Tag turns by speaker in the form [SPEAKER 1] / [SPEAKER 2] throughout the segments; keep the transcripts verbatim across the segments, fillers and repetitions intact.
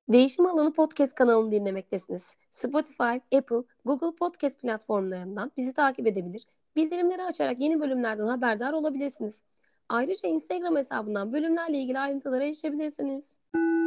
[SPEAKER 1] Değişim Alanı Podcast kanalını dinlemektesiniz. Spotify, Apple, Google Podcast platformlarından bizi takip edebilir, bildirimleri açarak yeni bölümlerden haberdar olabilirsiniz. Ayrıca Instagram hesabından bölümlerle ilgili ayrıntılara erişebilirsiniz.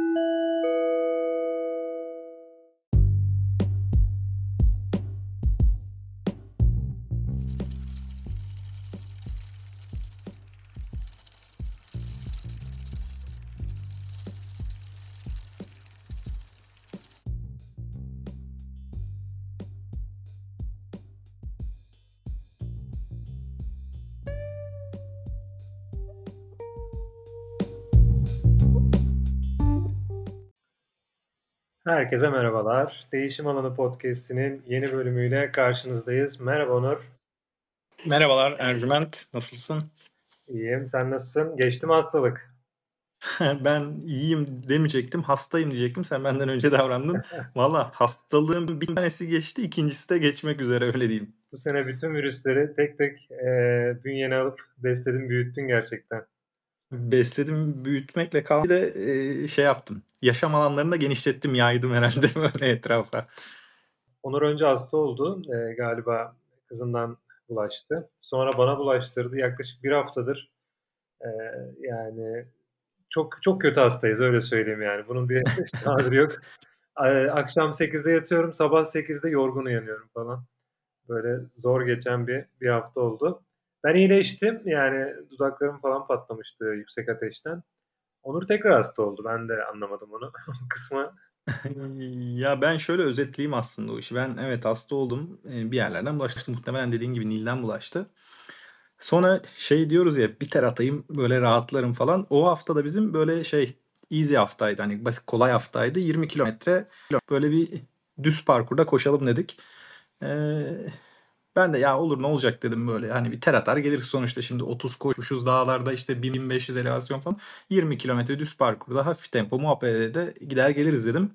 [SPEAKER 2] Herkese merhabalar. Değişim Alanı Podcast'inin yeni bölümüyle karşınızdayız. Merhaba Onur.
[SPEAKER 3] Merhabalar Ercüment, nasılsın?
[SPEAKER 2] İyiyim, sen nasılsın? Geçti mi hastalık?
[SPEAKER 3] Ben iyiyim demeyecektim, hastayım diyecektim. Sen benden önce davrandın. Valla hastalığın bir tanesi geçti, ikincisi de geçmek üzere, öyle diyeyim.
[SPEAKER 2] Bu sene bütün virüsleri tek tek e, bünyene alıp besledin, büyüttün gerçekten.
[SPEAKER 3] Besledim, büyütmekle kaldı. Bir de e, şey yaptım. Yaşam alanlarını da genişlettim, yaydım herhalde böyle etrafa.
[SPEAKER 2] Onur önce hasta oldu. E, galiba kızından bulaştı. Sonra bana bulaştırdı. Yaklaşık bir haftadır e, yani çok çok kötü hastayız, öyle söyleyeyim yani. Bunun bir tabiri yok. E, akşam sekizde yatıyorum, sabah sekizde yorgun uyanıyorum falan. Böyle zor geçen bir bir hafta oldu. Ben iyileştim. Yani dudaklarım falan patlamıştı yüksek ateşten. Onur tekrar hasta oldu. Ben de anlamadım onu. O kısmı.
[SPEAKER 3] Ya ben şöyle özetleyeyim aslında o işi. Ben evet hasta oldum. E, Bir yerlerden bulaştı. Muhtemelen dediğin gibi Nil'den bulaştı. Sonra şey diyoruz ya, bir ter atayım böyle rahatlarım falan. O hafta da bizim böyle şey easy haftaydı. Hani basit kolay haftaydı. yirmi kilometre böyle bir düz parkurda koşalım dedik. Ee, Ben de ya olur ne olacak dedim böyle. Hani bir ter atar geliriz sonuçta, şimdi otuz koşmuşuz dağlarda, işte bin beş yüz elevasyon falan. yirmi kilometre düz parkurda hafif tempo muhabbet de gider geliriz dedim.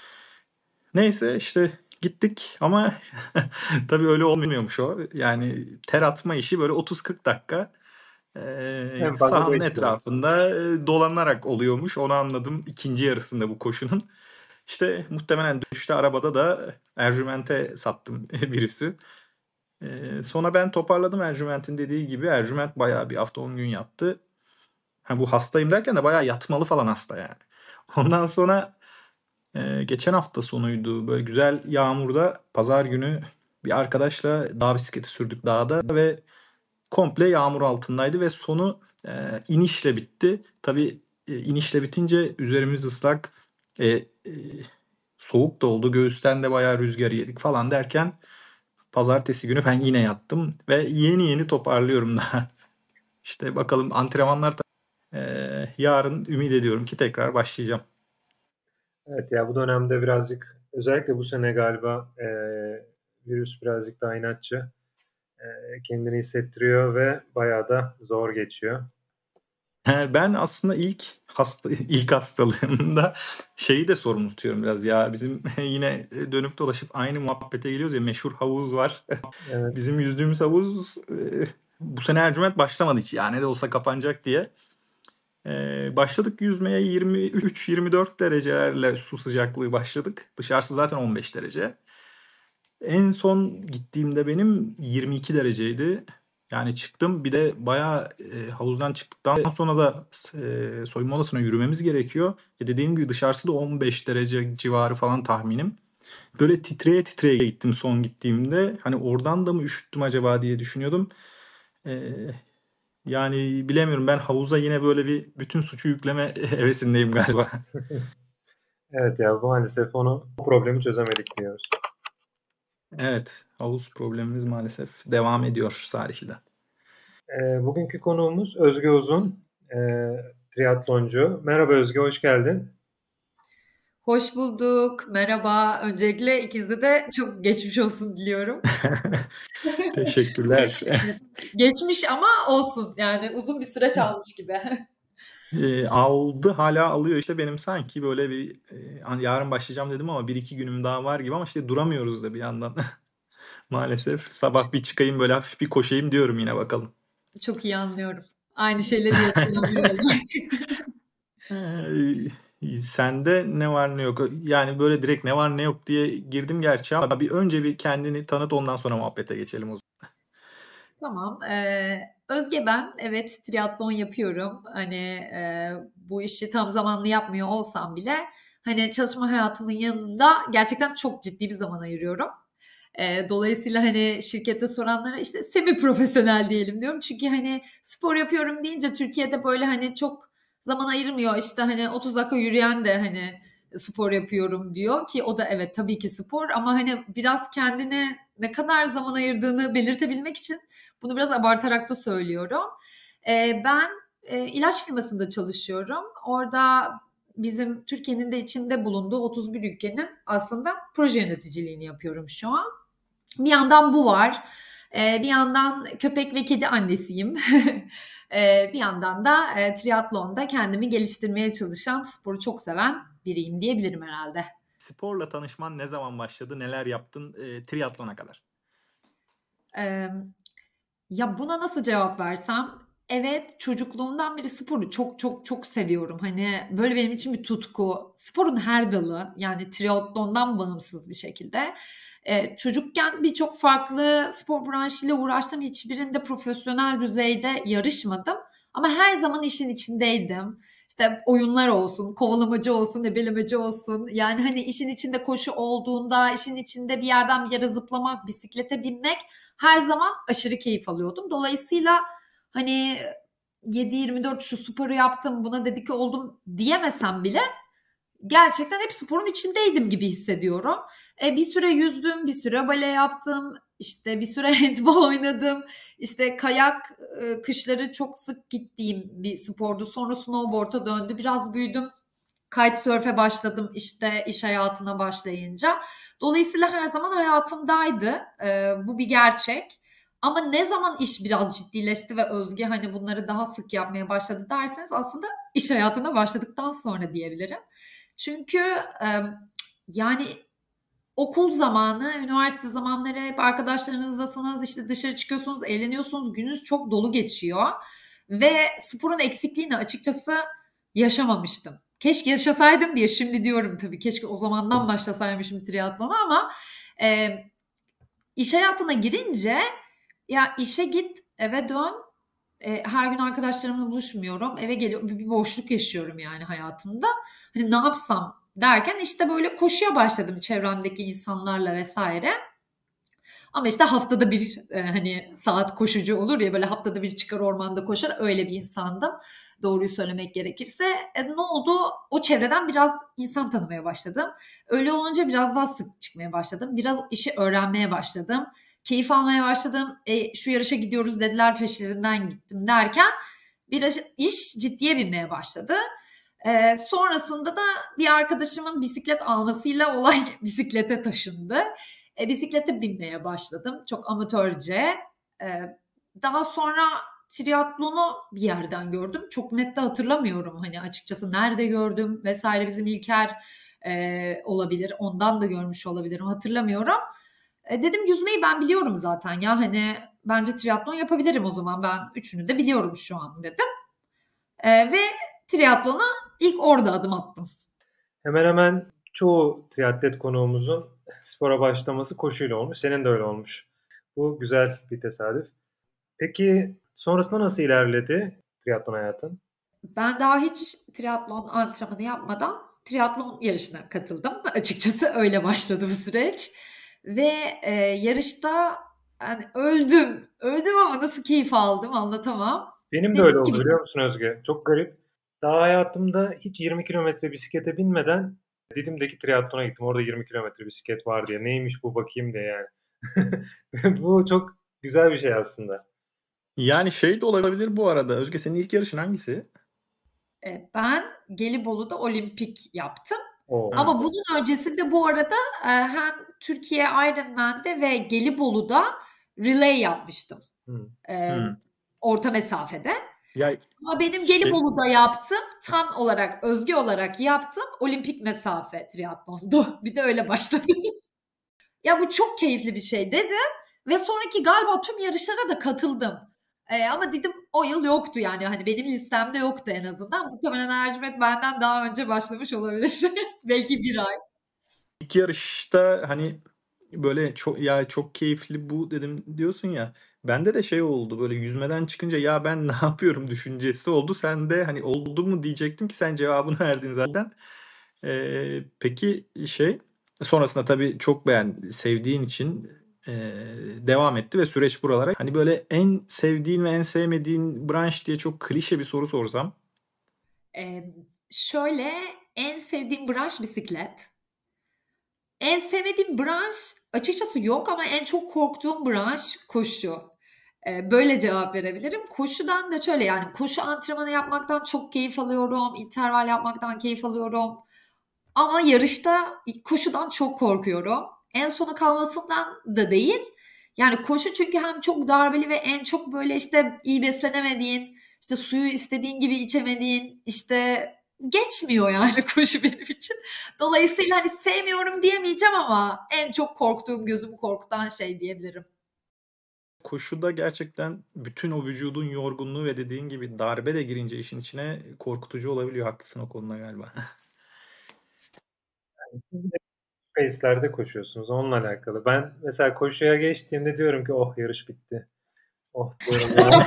[SPEAKER 3] Neyse işte gittik ama tabii öyle olmuyormuş o. Yani ter atma işi böyle otuz kırk dakika e,
[SPEAKER 2] En fazla
[SPEAKER 3] sahanın
[SPEAKER 2] beş kilo.
[SPEAKER 3] etrafında e, dolanarak oluyormuş. Onu anladım ikinci yarısında bu koşunun. İşte muhtemelen dönüşte arabada da Ercüment'e sattım virüsü. E, sonra ben toparladım Ercüment'in dediği gibi. Ercüment bayağı bir hafta on gün yattı. Ha, bu hastayım derken de bayağı yatmalı falan hasta yani. Ondan sonra ee, geçen hafta sonuydu. Böyle güzel yağmurda pazar günü bir arkadaşla dağ bisikleti sürdük dağda ve komple yağmur altındaydı ve sonu e, inişle bitti. Tabii e, inişle bitince üzerimiz ıslak, e, e, soğuk da oldu. Göğüsten de bayağı rüzgar yedik falan derken pazartesi günü ben yine yattım ve yeni yeni toparlıyorum daha. İşte bakalım antrenmanlar da e, yarın ümit ediyorum ki tekrar başlayacağım.
[SPEAKER 2] Evet ya, bu dönemde birazcık, özellikle bu sene galiba e, virüs birazcık daha inatçı. E, kendini hissettiriyor ve bayağı da zor geçiyor.
[SPEAKER 3] He, ben aslında ilk hasta ilk hastalığımda şeyi de sorumlu tutuyorum biraz ya. Bizim yine dönüp dolaşıp aynı muhabbete geliyoruz ya, meşhur havuz var.
[SPEAKER 2] Evet.
[SPEAKER 3] Bizim yüzdüğümüz havuz e, bu sene Ercüment başlamadı hiç. Yani ne de olsa kapanacak diye. E, başladık yüzmeye, yirmi üç yirmi dört derecelerle su sıcaklığı başladık. Dışarısı zaten on beş derece. En son gittiğimde benim yirmi iki dereceydi. Yani çıktım, bir de bayağı e, havuzdan çıktıktan sonra da e, soyunma odasına yürümemiz gerekiyor. E dediğim gibi dışarısı da on beş derece civarı falan tahminim. Böyle titreye titreye gittim son gittiğimde. Hani oradan da mı üşüttüm acaba diye düşünüyordum. E, Yani bilemiyorum, ben havuza yine böyle bir bütün suçu yükleme hevesindeyim galiba.
[SPEAKER 2] Evet ya, maalesef onu, o problemi çözemedik diyoruz.
[SPEAKER 3] Evet, havuz problemimiz maalesef devam ediyor Salihli'de.
[SPEAKER 2] E, bugünkü konuğumuz Özge Uzun, e, triatloncu. Merhaba Özge, hoş geldin.
[SPEAKER 4] Hoş bulduk. Merhaba. Öncelikle ikinize de çok geçmiş olsun diliyorum.
[SPEAKER 3] Teşekkürler.
[SPEAKER 4] Geçmiş ama olsun. Yani uzun bir süreç almış gibi.
[SPEAKER 3] Eee, aldı, hala alıyor işte. Benim sanki böyle bir eee, hani yarın başlayacağım dedim ama bir iki günüm daha var gibi, ama işte duramıyoruz da bir yandan. Maalesef sabah bir çıkayım böyle hafif bir koşayım diyorum, yine bakalım.
[SPEAKER 4] Çok iyi anlıyorum. Aynı şeyleri yaşayan biri olarak.
[SPEAKER 3] Eee, Sende ne var ne yok? Yani böyle direkt ne var ne yok diye girdim gerçi ama bir önce bir kendini tanıt, ondan sonra muhabbete geçelim o zaman.
[SPEAKER 4] Tamam. Ee, Özge ben. Evet, triatlon yapıyorum. Hani e, bu işi tam zamanlı yapmıyor olsam bile hani çalışma hayatımın yanında gerçekten çok ciddi bir zaman ayırıyorum. Ee, dolayısıyla hani şirkette soranlara işte semi profesyonel diyelim diyorum. Çünkü hani spor yapıyorum deyince Türkiye'de böyle hani çok zaman ayırmıyor. İşte hani otuz dakika yürüyen de hani spor yapıyorum diyor ki o da evet tabii ki spor ama hani biraz kendine ne kadar zaman ayırdığını belirtebilmek için bunu biraz abartarak da söylüyorum. Ee, ben e, ilaç firmasında çalışıyorum. Orada bizim Türkiye'nin de içinde bulunduğu otuz bir ülkenin aslında proje yöneticiliğini yapıyorum şu an. Bir yandan bu var. Ee, bir yandan köpek ve kedi annesiyim. ee, bir yandan da e, triatlonda kendimi geliştirmeye çalışan, sporu çok seven biriyim diyebilirim herhalde.
[SPEAKER 3] Sporla tanışman ne zaman başladı? Neler yaptın e, triatlona kadar?
[SPEAKER 4] Ee, Ya buna nasıl cevap versem? Evet, çocukluğumdan beri sporu çok çok çok seviyorum. Hani böyle benim için bir tutku. Sporun her dalı yani triatlondan bağımsız bir şekilde. Ee, çocukken birçok farklı spor branşıyla uğraştım. Hiçbirinde profesyonel düzeyde yarışmadım. Ama her zaman işin içindeydim. İşte oyunlar olsun, kovalamacı olsun, ebelemeci olsun. Yani hani işin içinde koşu olduğunda, işin içinde bir yerden bir yere zıplamak, bisiklete binmek her zaman aşırı keyif alıyordum. Dolayısıyla hani yedi yirmi dört şu sporu yaptım, buna dedike oldum diyemesem bile gerçekten hep sporun içindeydim gibi hissediyorum. E, bir süre yüzdüm, bir süre bale yaptım, işte bir süre handball oynadım. İşte kayak e, kışları çok sık gittiğim bir spordu. Sonra snowboard'a döndü. Biraz büyüdüm. Kitesurf'e başladım işte iş hayatına başlayınca. Dolayısıyla her zaman hayatımdaydı. Ee, bu bir gerçek. Ama ne zaman iş biraz ciddileşti ve Özge hani bunları daha sık yapmaya başladı derseniz aslında iş hayatına başladıktan sonra diyebilirim. Çünkü e, yani okul zamanı, üniversite zamanları hep arkadaşlarınızdasınız, işte dışarı çıkıyorsunuz, eğleniyorsunuz, gününüz çok dolu geçiyor. Ve sporun eksikliğini açıkçası yaşamamıştım. Keşke yaşasaydım diye şimdi diyorum tabii. Keşke o zamandan başlasaymışım triatlona ama e, iş hayatına girince ya işe git, eve dön. E, her gün arkadaşlarımla buluşmuyorum. Eve geliyorum. Bir, bir boşluk yaşıyorum yani hayatımda. Hani ne yapsam derken işte böyle koşuya başladım çevremdeki insanlarla vesaire. Ama işte haftada bir e, hani saat koşucu olur ya böyle haftada bir çıkar ormanda koşar öyle bir insandım. Doğruyu söylemek gerekirse. E, ne oldu? O çevreden biraz insan tanımaya başladım. Öyle olunca biraz daha sık çıkmaya başladım. Biraz işi öğrenmeye başladım. Keyif almaya başladım. E, şu yarışa gidiyoruz dediler peşlerinden gittim derken bir iş ciddiye binmeye başladı. E, sonrasında da bir arkadaşımın bisiklet almasıyla olay bisiklete taşındı. E, bisiklete binmeye başladım. Çok amatörce. E, daha sonra triatlonu bir yerden gördüm. Çok net de hatırlamıyorum hani açıkçası nerede gördüm vesaire bizim İlker e, olabilir. Ondan da görmüş olabilirim hatırlamıyorum. E, dedim yüzmeyi ben biliyorum zaten ya hani bence triatlon yapabilirim o zaman ben üçünü de biliyorum şu an dedim. E, ve triatlona ilk orada adım attım.
[SPEAKER 2] Hemen hemen çoğu triatlet konuğumuzun spora başlaması koşuyla olmuş. Senin de öyle olmuş. Bu güzel bir tesadüf. Peki sonrasında nasıl ilerledi triatlon hayatın?
[SPEAKER 4] Ben daha hiç triatlon antrenmanı yapmadan triatlon yarışına katıldım. Açıkçası öyle başladı bu süreç. Ve e, yarışta yani öldüm. Öldüm ama nasıl keyif aldım anlatamam.
[SPEAKER 2] Benim de
[SPEAKER 4] Dedim
[SPEAKER 2] öyle
[SPEAKER 4] ki
[SPEAKER 2] oldu
[SPEAKER 4] bir
[SPEAKER 2] biliyor musun Özge? Çok garip. Daha hayatımda hiç yirmi kilometre bisiklete binmeden Didim'deki triatlona gittim. Orada yirmi kilometre bisiklet var diye. Neymiş bu bakayım diye yani. Bu çok güzel bir şey aslında.
[SPEAKER 3] Yani şey de olabilir bu arada. Özge senin ilk yarışın hangisi?
[SPEAKER 4] e, ben Gelibolu'da olimpik yaptım.
[SPEAKER 2] Oo.
[SPEAKER 4] Ama
[SPEAKER 3] Evet.
[SPEAKER 4] bunun öncesinde bu arada e, hem Türkiye Ironman'de ve Gelibolu'da relay yapmıştım.
[SPEAKER 2] Hmm.
[SPEAKER 4] E,
[SPEAKER 3] Hmm.
[SPEAKER 4] orta mesafede.
[SPEAKER 3] Ya
[SPEAKER 4] Ama benim
[SPEAKER 3] şey
[SPEAKER 4] Gelibolu'da yaptım tam olarak özgü olarak yaptım olimpik mesafe triatlondu. Bir de öyle başladı. Ya bu çok keyifli bir şey dedim ve sonraki galiba tüm yarışlara da katıldım. Ee, ama Didim o yıl yoktu yani. Hani benim listemde yoktu en azından. Muhtemelen Ercüment benden daha önce başlamış olabilir. Belki bir ay.
[SPEAKER 3] İlk yarışta hani böyle çok ya çok keyifli bu dedim diyorsun ya. Bende de şey oldu böyle yüzmeden çıkınca ya ben ne yapıyorum düşüncesi oldu. Sen de hani oldu mu diyecektim ki sen cevabını verdin zaten. Ee, peki şey sonrasında tabii çok beğen sevdiğin için e, devam etti ve süreç buralara. Hani böyle en sevdiğin ve en sevmediğin branş diye çok klişe bir soru sorsam.
[SPEAKER 4] Ee, şöyle en sevdiğim branş bisiklet. En sevmediğim branş açıkçası yok ama en çok korktuğum branş koşu. Ee, böyle cevap verebilirim. Koşudan da şöyle yani koşu antrenmanı yapmaktan çok keyif alıyorum. İnterval yapmaktan keyif alıyorum. Ama yarışta koşudan çok korkuyorum. En sona kalmasından da değil. Yani koşu çünkü hem çok darbeli ve en çok böyle işte iyi beslenemediğin, işte suyu istediğin gibi içemediğin, işte geçmiyor yani koşu benim için. Dolayısıyla hani sevmiyorum diyemeyeceğim ama en çok korktuğum, gözümü korkutan şey diyebilirim.
[SPEAKER 3] Koşuda gerçekten bütün o vücudun yorgunluğu ve dediğin gibi darbe de girince işin içine korkutucu olabiliyor. Haklısın o konuda galiba.
[SPEAKER 2] Siz de pace'lerde koşuyorsunuz. Onunla alakalı. Ben mesela koşuya geçtiğimde diyorum ki oh yarış bitti. Oh diyorum yani.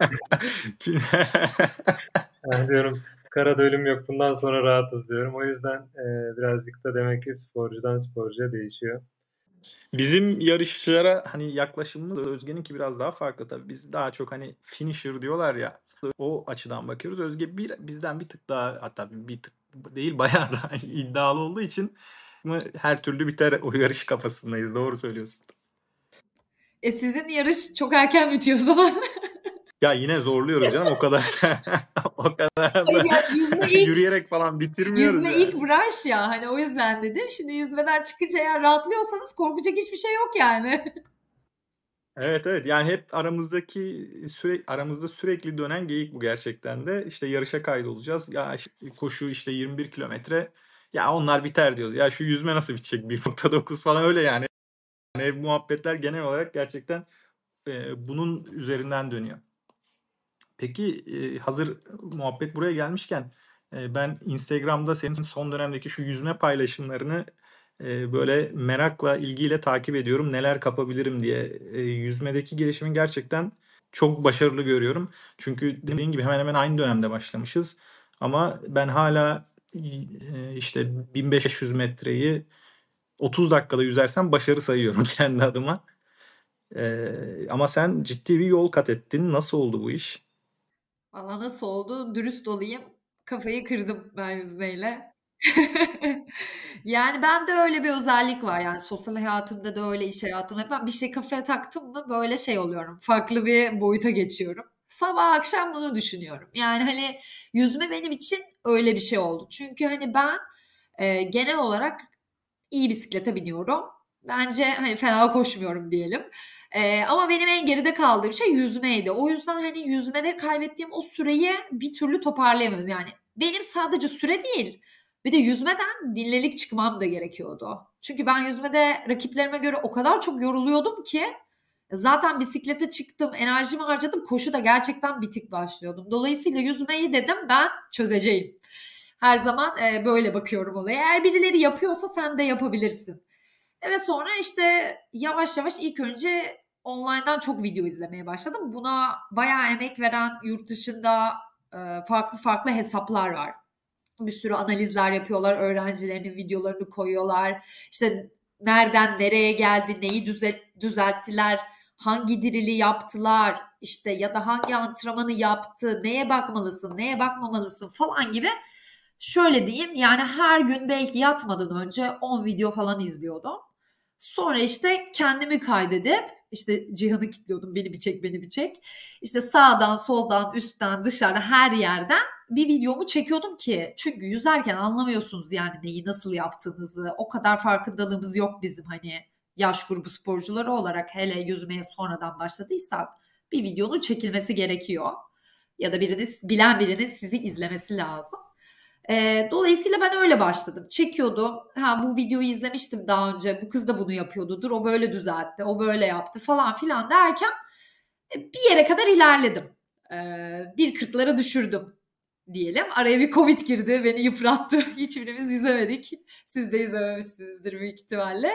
[SPEAKER 2] Yani diyorum karada ölüm yok. Bundan sonra rahatız diyorum. O yüzden e, birazcık da demek ki sporcudan sporcuya değişiyor.
[SPEAKER 3] Bizim yarışçılara hani yaklaşımımız Özge'ninki biraz daha farklı tabii. Biz daha çok hani finisher diyorlar ya. O açıdan bakıyoruz. Özge bir bizden bir tık daha hatta bir tık değil bayağı daha iddialı olduğu için her türlü biter o yarış kafasındayız. Doğru söylüyorsun.
[SPEAKER 4] E sizin yarış çok erken bitiyor o zaman.
[SPEAKER 3] Ya yine zorluyoruz canım o kadar. O kadar da
[SPEAKER 4] Hayır yani yüzme ilk
[SPEAKER 3] yürüyerek falan bitirmiyoruz
[SPEAKER 4] yüzme
[SPEAKER 3] yani.
[SPEAKER 4] ilk branş ya hani o yüzden dedim. Şimdi yüzmeden çıkınca eğer rahatlıyorsanız korkacak hiçbir şey yok yani.
[SPEAKER 3] Evet evet yani hep aramızdaki süre aramızda sürekli dönen geyik bu gerçekten de. İşte yarışa kaydolacağız. Ya işte koşu işte yirmi bir kilometre. Ya onlar biter diyoruz. Ya şu yüzme nasıl bitecek bir nokta dokuz falan öyle yani. Yani muhabbetler genel olarak gerçekten e, bunun üzerinden dönüyor. Peki e, hazır muhabbet buraya gelmişken e, ben Instagram'da senin son dönemdeki şu yüzme paylaşımlarını e, böyle merakla, ilgiyle takip ediyorum. Neler kapabilirim diye. E, yüzmedeki gelişimin gerçekten çok başarılı görüyorum. Çünkü dediğin gibi hemen hemen aynı dönemde başlamışız. Ama ben hala e, işte bin beş yüz metreyi otuz dakikada yüzersem başarı sayıyorum kendi adıma. E, ama sen ciddi bir yol kat ettin. Nasıl oldu bu iş?
[SPEAKER 4] Valla nasıl oldu? Dürüst olayım. Kafayı kırdım ben yüzmeyle. Yani bende öyle bir özellik var. Yani sosyal hayatımda da öyle, iş hayatımda. Ben bir şey kafaya taktım mı böyle şey oluyorum. Farklı bir boyuta geçiyorum. Sabah akşam bunu düşünüyorum. Yani hani yüzme benim için öyle bir şey oldu. Çünkü hani ben e, genel olarak iyi bisiklete biniyorum. Bence hani fena koşmuyorum diyelim. Ee, ama benim en geride kaldığım şey yüzmeydi. O yüzden hani yüzmede kaybettiğim o süreyi bir türlü toparlayamıyordum. Yani benim sadece süre değil, bir de yüzmeden dinlelik çıkmam da gerekiyordu. Çünkü ben yüzmede rakiplerime göre o kadar çok yoruluyordum ki zaten bisiklete çıktım, enerjimi harcadım, koşu da gerçekten bitik başlıyordum. Dolayısıyla yüzmeyi dedim ben çözeceğim. Her zaman e, böyle bakıyorum olaya. Eğer birileri yapıyorsa sen de yapabilirsin. Evet sonra işte yavaş yavaş ilk önce online'dan çok video izlemeye başladım. Buna bayağı emek veren yurt dışında e, farklı farklı hesaplar var. Bir sürü analizler yapıyorlar, öğrencilerinin videolarını koyuyorlar. İşte nereden nereye geldi, neyi düzelt, düzelttiler, hangi dirili yaptılar, işte ya da hangi antrenmanı yaptı, neye bakmalısın, neye bakmamalısın falan gibi. Şöyle diyeyim yani her gün belki yatmadan önce on video falan izliyordum. Sonra işte kendimi kaydedip işte Cihan'ı kilitliyordum, beni bir çek beni bir çek. İşte sağdan soldan üstten dışarıda her yerden bir videomu çekiyordum ki çünkü yüzerken anlamıyorsunuz yani neyi nasıl yaptığınızı. O kadar farkındalığımız yok bizim hani yaş grubu sporcuları olarak, hele yüzmeye sonradan başladıysak bir videonun çekilmesi gerekiyor. Ya da biriniz bilen birinin sizi izlemesi lazım. E, dolayısıyla ben öyle başladım. Çekiyordum. Ha bu videoyu izlemiştim daha önce. Bu kız da bunu yapıyordu. Dur o böyle düzeltti. O böyle yaptı falan filan derken bir yere kadar ilerledim. bir kırklara düşürdüm diyelim. Araya bir Covid girdi, beni yıprattı. Hiçbirimiz yüzemedik. Siz de yüzememişsinizdir büyük ihtimalle.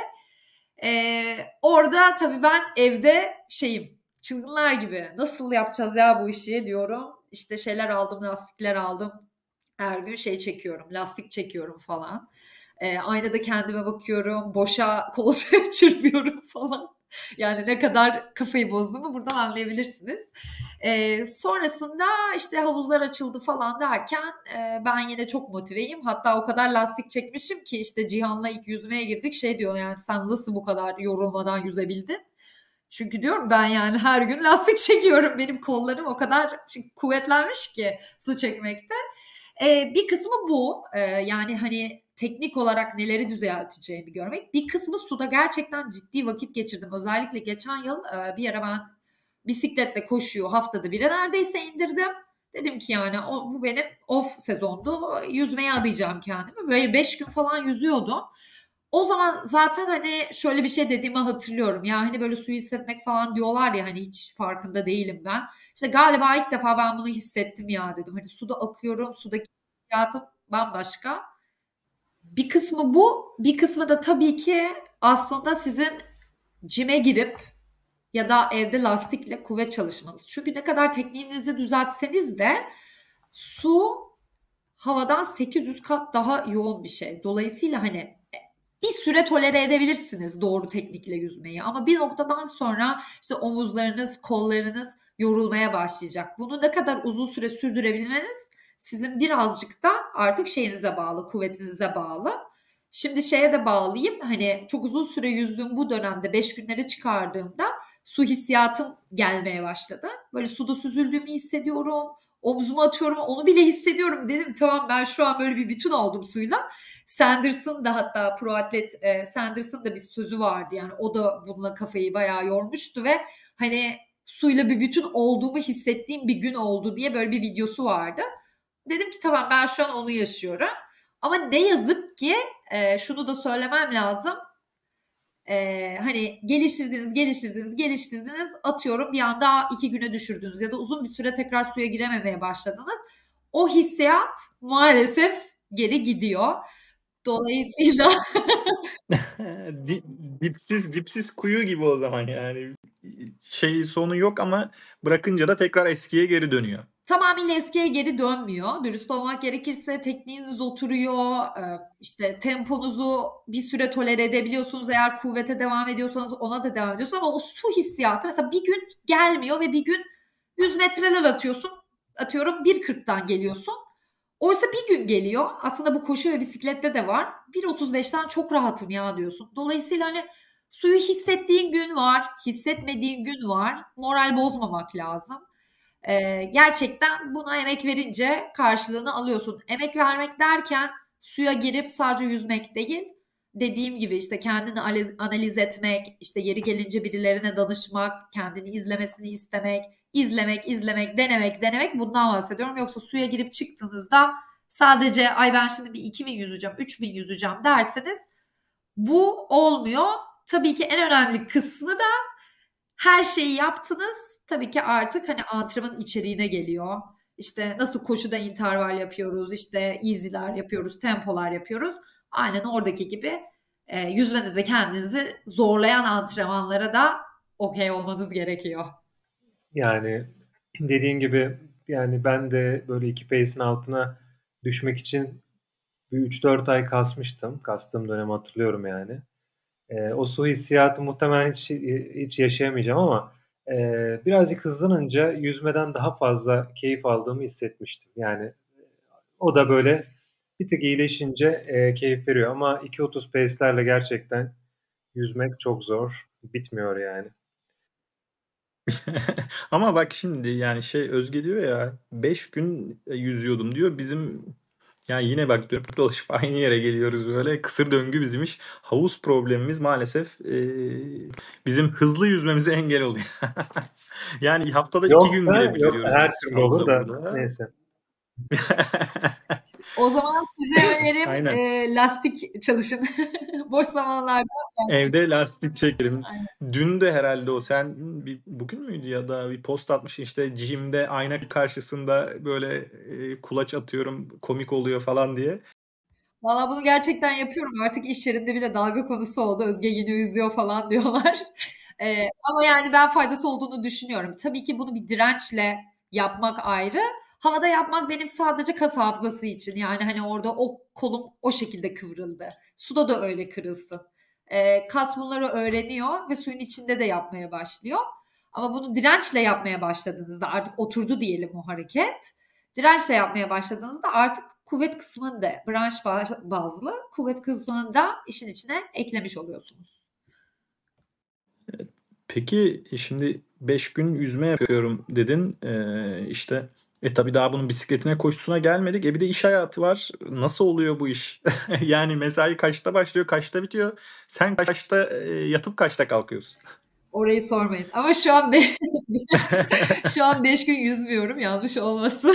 [SPEAKER 4] Ee, orada tabii ben evde şeyim, çılgınlar gibi nasıl yapacağız ya bu işi diyorum. İşte şeyler aldım, lastikler aldım. Her gün şey çekiyorum, lastik çekiyorum falan. Ee, aynada kendime bakıyorum, boşa koltuğa çırpıyorum falan. Yani ne kadar kafayı bozduğumu buradan anlayabilirsiniz. Ee, sonrasında işte havuzlar açıldı falan derken e, ben yine çok motiveyim. Hatta o kadar lastik çekmişim ki işte Cihan'la ilk yüzmeye girdik. Şey diyor, yani sen nasıl bu kadar yorulmadan yüzebildin? Çünkü diyorum ben yani her gün lastik çekiyorum. Benim kollarım o kadar kuvvetlenmiş ki su çekmekte. Ee, bir kısmı bu. Ee, yani hani teknik olarak neleri düzelteceğimi görmek. Bir kısmı suda gerçekten ciddi vakit geçirdim. Özellikle geçen yıl e, bir ara ben bisikletle koşuyor haftada bire neredeyse indirdim. Dedim ki yani o, bu benim off sezondu. Yüzmeye adayacağım kendimi. Böyle beş gün falan yüzüyordum. O zaman zaten hani şöyle bir şey dediğimi hatırlıyorum. Ya hani böyle suyu hissetmek falan diyorlar ya, hani hiç farkında değilim ben. İşte galiba ilk defa ben bunu hissettim ya dedim. Hani suda akıyorum, sudaki hayatım bambaşka. Bir kısmı bu, bir kısmı da tabii ki aslında sizin cime girip ya da evde lastikle kuvvet çalışmanız. Çünkü ne kadar tekniğinizi düzeltseniz de su havadan sekiz yüz kat daha yoğun bir şey. Dolayısıyla hani bir süre tolere edebilirsiniz doğru teknikle yüzmeyi. Ama bir noktadan sonra işte omuzlarınız, kollarınız yorulmaya başlayacak. Bunu ne kadar uzun süre sürdürebilmeniz sizin birazcık da artık şeyinize bağlı, kuvvetinize bağlı. Şimdi şeye de bağlayayım. Hani çok uzun süre yüzdüğüm bu dönemde beş günleri çıkardığımda su hissiyatım gelmeye başladı. Böyle suda süzüldüğümü hissediyorum. Omzuma atıyorum, onu bile hissediyorum. Dedim tamam, ben şu an böyle bir bütün oldum suyla. Sanders'ın da hatta pro atlet e, Sanders'ın da bir sözü vardı. Yani o da bununla kafayı bayağı yormuştu ve hani suyla bir bütün olduğumu hissettiğim bir gün oldu diye böyle bir videosu vardı. Dedim ki tamam, ben şu an onu yaşıyorum. Ama ne yazık ki e, şunu da söylemem lazım. Ee, hani geliştirdiniz, geliştirdiniz, geliştirdiniz, atıyorum bir anda iki güne düşürdünüz ya da uzun bir süre tekrar suya girememeye başladınız. O hissiyat maalesef geri gidiyor. Dolayısıyla
[SPEAKER 3] dipsiz dipsiz kuyu gibi o zaman yani. Şey sonu yok ama bırakınca da tekrar eskiye geri dönüyor.
[SPEAKER 4] Tamamıyla eskiye geri dönmüyor. Dürüst olmak gerekirse tekniğiniz oturuyor. İşte temponuzu bir süre tolere edebiliyorsunuz. Eğer kuvvete devam ediyorsanız ona da devam ediyorsunuz. Ama o su hissiyatı mesela bir gün gelmiyor ve bir gün yüz metreler atıyorsun. Atıyorum bir kırktan geliyorsun. Oysa bir gün geliyor. Aslında bu koşu ve bisiklette de var. bir otuz beşten çok rahatım ya diyorsun. Dolayısıyla hani suyu hissettiğin gün var, hissetmediğin gün var. Moral bozmamak lazım. Ee, gerçekten buna emek verince karşılığını alıyorsun. Emek vermek derken suya girip sadece yüzmek değil. Dediğim gibi işte kendini analiz etmek, işte yeri gelince birilerine danışmak, kendini izlemesini istemek, izlemek, izlemek, denemek, denemek, bundan bahsediyorum. Yoksa suya girip çıktığınızda sadece ay ben şimdi bir iki bin yüzeceğim, üç bin yüzeceğim derseniz bu olmuyor. Tabii ki en önemli kısmı da her şeyi yaptınız. Tabii ki artık hani antrenmanın içeriğine geliyor. İşte nasıl koşuda interval yapıyoruz, işte easy'ler yapıyoruz, tempolar yapıyoruz. Aynen oradaki gibi e, yüzmede de kendinizi zorlayan antrenmanlara da okey olmanız gerekiyor.
[SPEAKER 2] Yani dediğin gibi yani ben de böyle iki pace'in altına düşmek için bir üç dört ay kasmıştım. Kastığım dönemi hatırlıyorum yani. E, o su hissiyatı muhtemelen hiç, hiç yaşayamayacağım ama e, birazcık hızlanınca yüzmeden daha fazla keyif aldığımı hissetmiştim. Yani o da böyle bir tık iyileşince e, keyif veriyor ama iki otuz pace'lerle gerçekten yüzmek çok zor. Bitmiyor yani.
[SPEAKER 3] Ama bak şimdi yani şey Özge diyor ya beş gün yüzüyordum diyor. Bizim ya yine bak dönüp dolaşıp aynı yere geliyoruz böyle. Kısır döngü bizim iş. Havuz problemimiz maalesef e, bizim hızlı yüzmemize engel oluyor. Yani haftada
[SPEAKER 2] Yoksa,
[SPEAKER 3] iki gün girebiliyoruz.
[SPEAKER 2] Yoksa her türlü olur da burada. Neyse.
[SPEAKER 4] O zaman size önerim e, lastik çalışın. Boş zamanlarda.
[SPEAKER 3] Evde lastik çekerim.
[SPEAKER 4] Aynen.
[SPEAKER 3] Dün de herhalde o sen bir, bugün müydü ya da bir post atmışsın işte gym'de ayna karşısında böyle e, kulaç atıyorum komik oluyor falan diye.
[SPEAKER 4] Valla bunu gerçekten yapıyorum. Artık iş yerinde bile dalga konusu oldu. Özge yine yüzüyor falan diyorlar. Ee, ama yani ben faydası olduğunu düşünüyorum. Tabii ki bunu bir dirençle yapmak ayrı. Havada yapmak benim sadece kas hafızası için. Yani hani orada o kolum o şekilde kıvrıldı. Suda da öyle kırılsın. Ee, kas bunları öğreniyor ve suyun içinde de yapmaya başlıyor. Ama bunu dirençle yapmaya başladığınızda artık oturdu diyelim o hareket. Dirençle yapmaya başladığınızda artık kuvvet kısmını da branş bazlı kuvvet kısmını da işin içine eklemiş oluyorsunuz.
[SPEAKER 3] Peki şimdi beş gün yüzme yapıyorum dedin. Ee, işte e tabii daha bunun bisikletine koşusuna gelmedik. E bir de iş hayatı var. Nasıl oluyor bu iş? Yani mesai kaçta başlıyor, kaçta bitiyor? Sen kaçta e, yatıp kaçta kalkıyorsun?
[SPEAKER 4] Orayı sormayın. Ama şu an beş, şu an beş gün yüzmüyorum. Yanlış olmasın.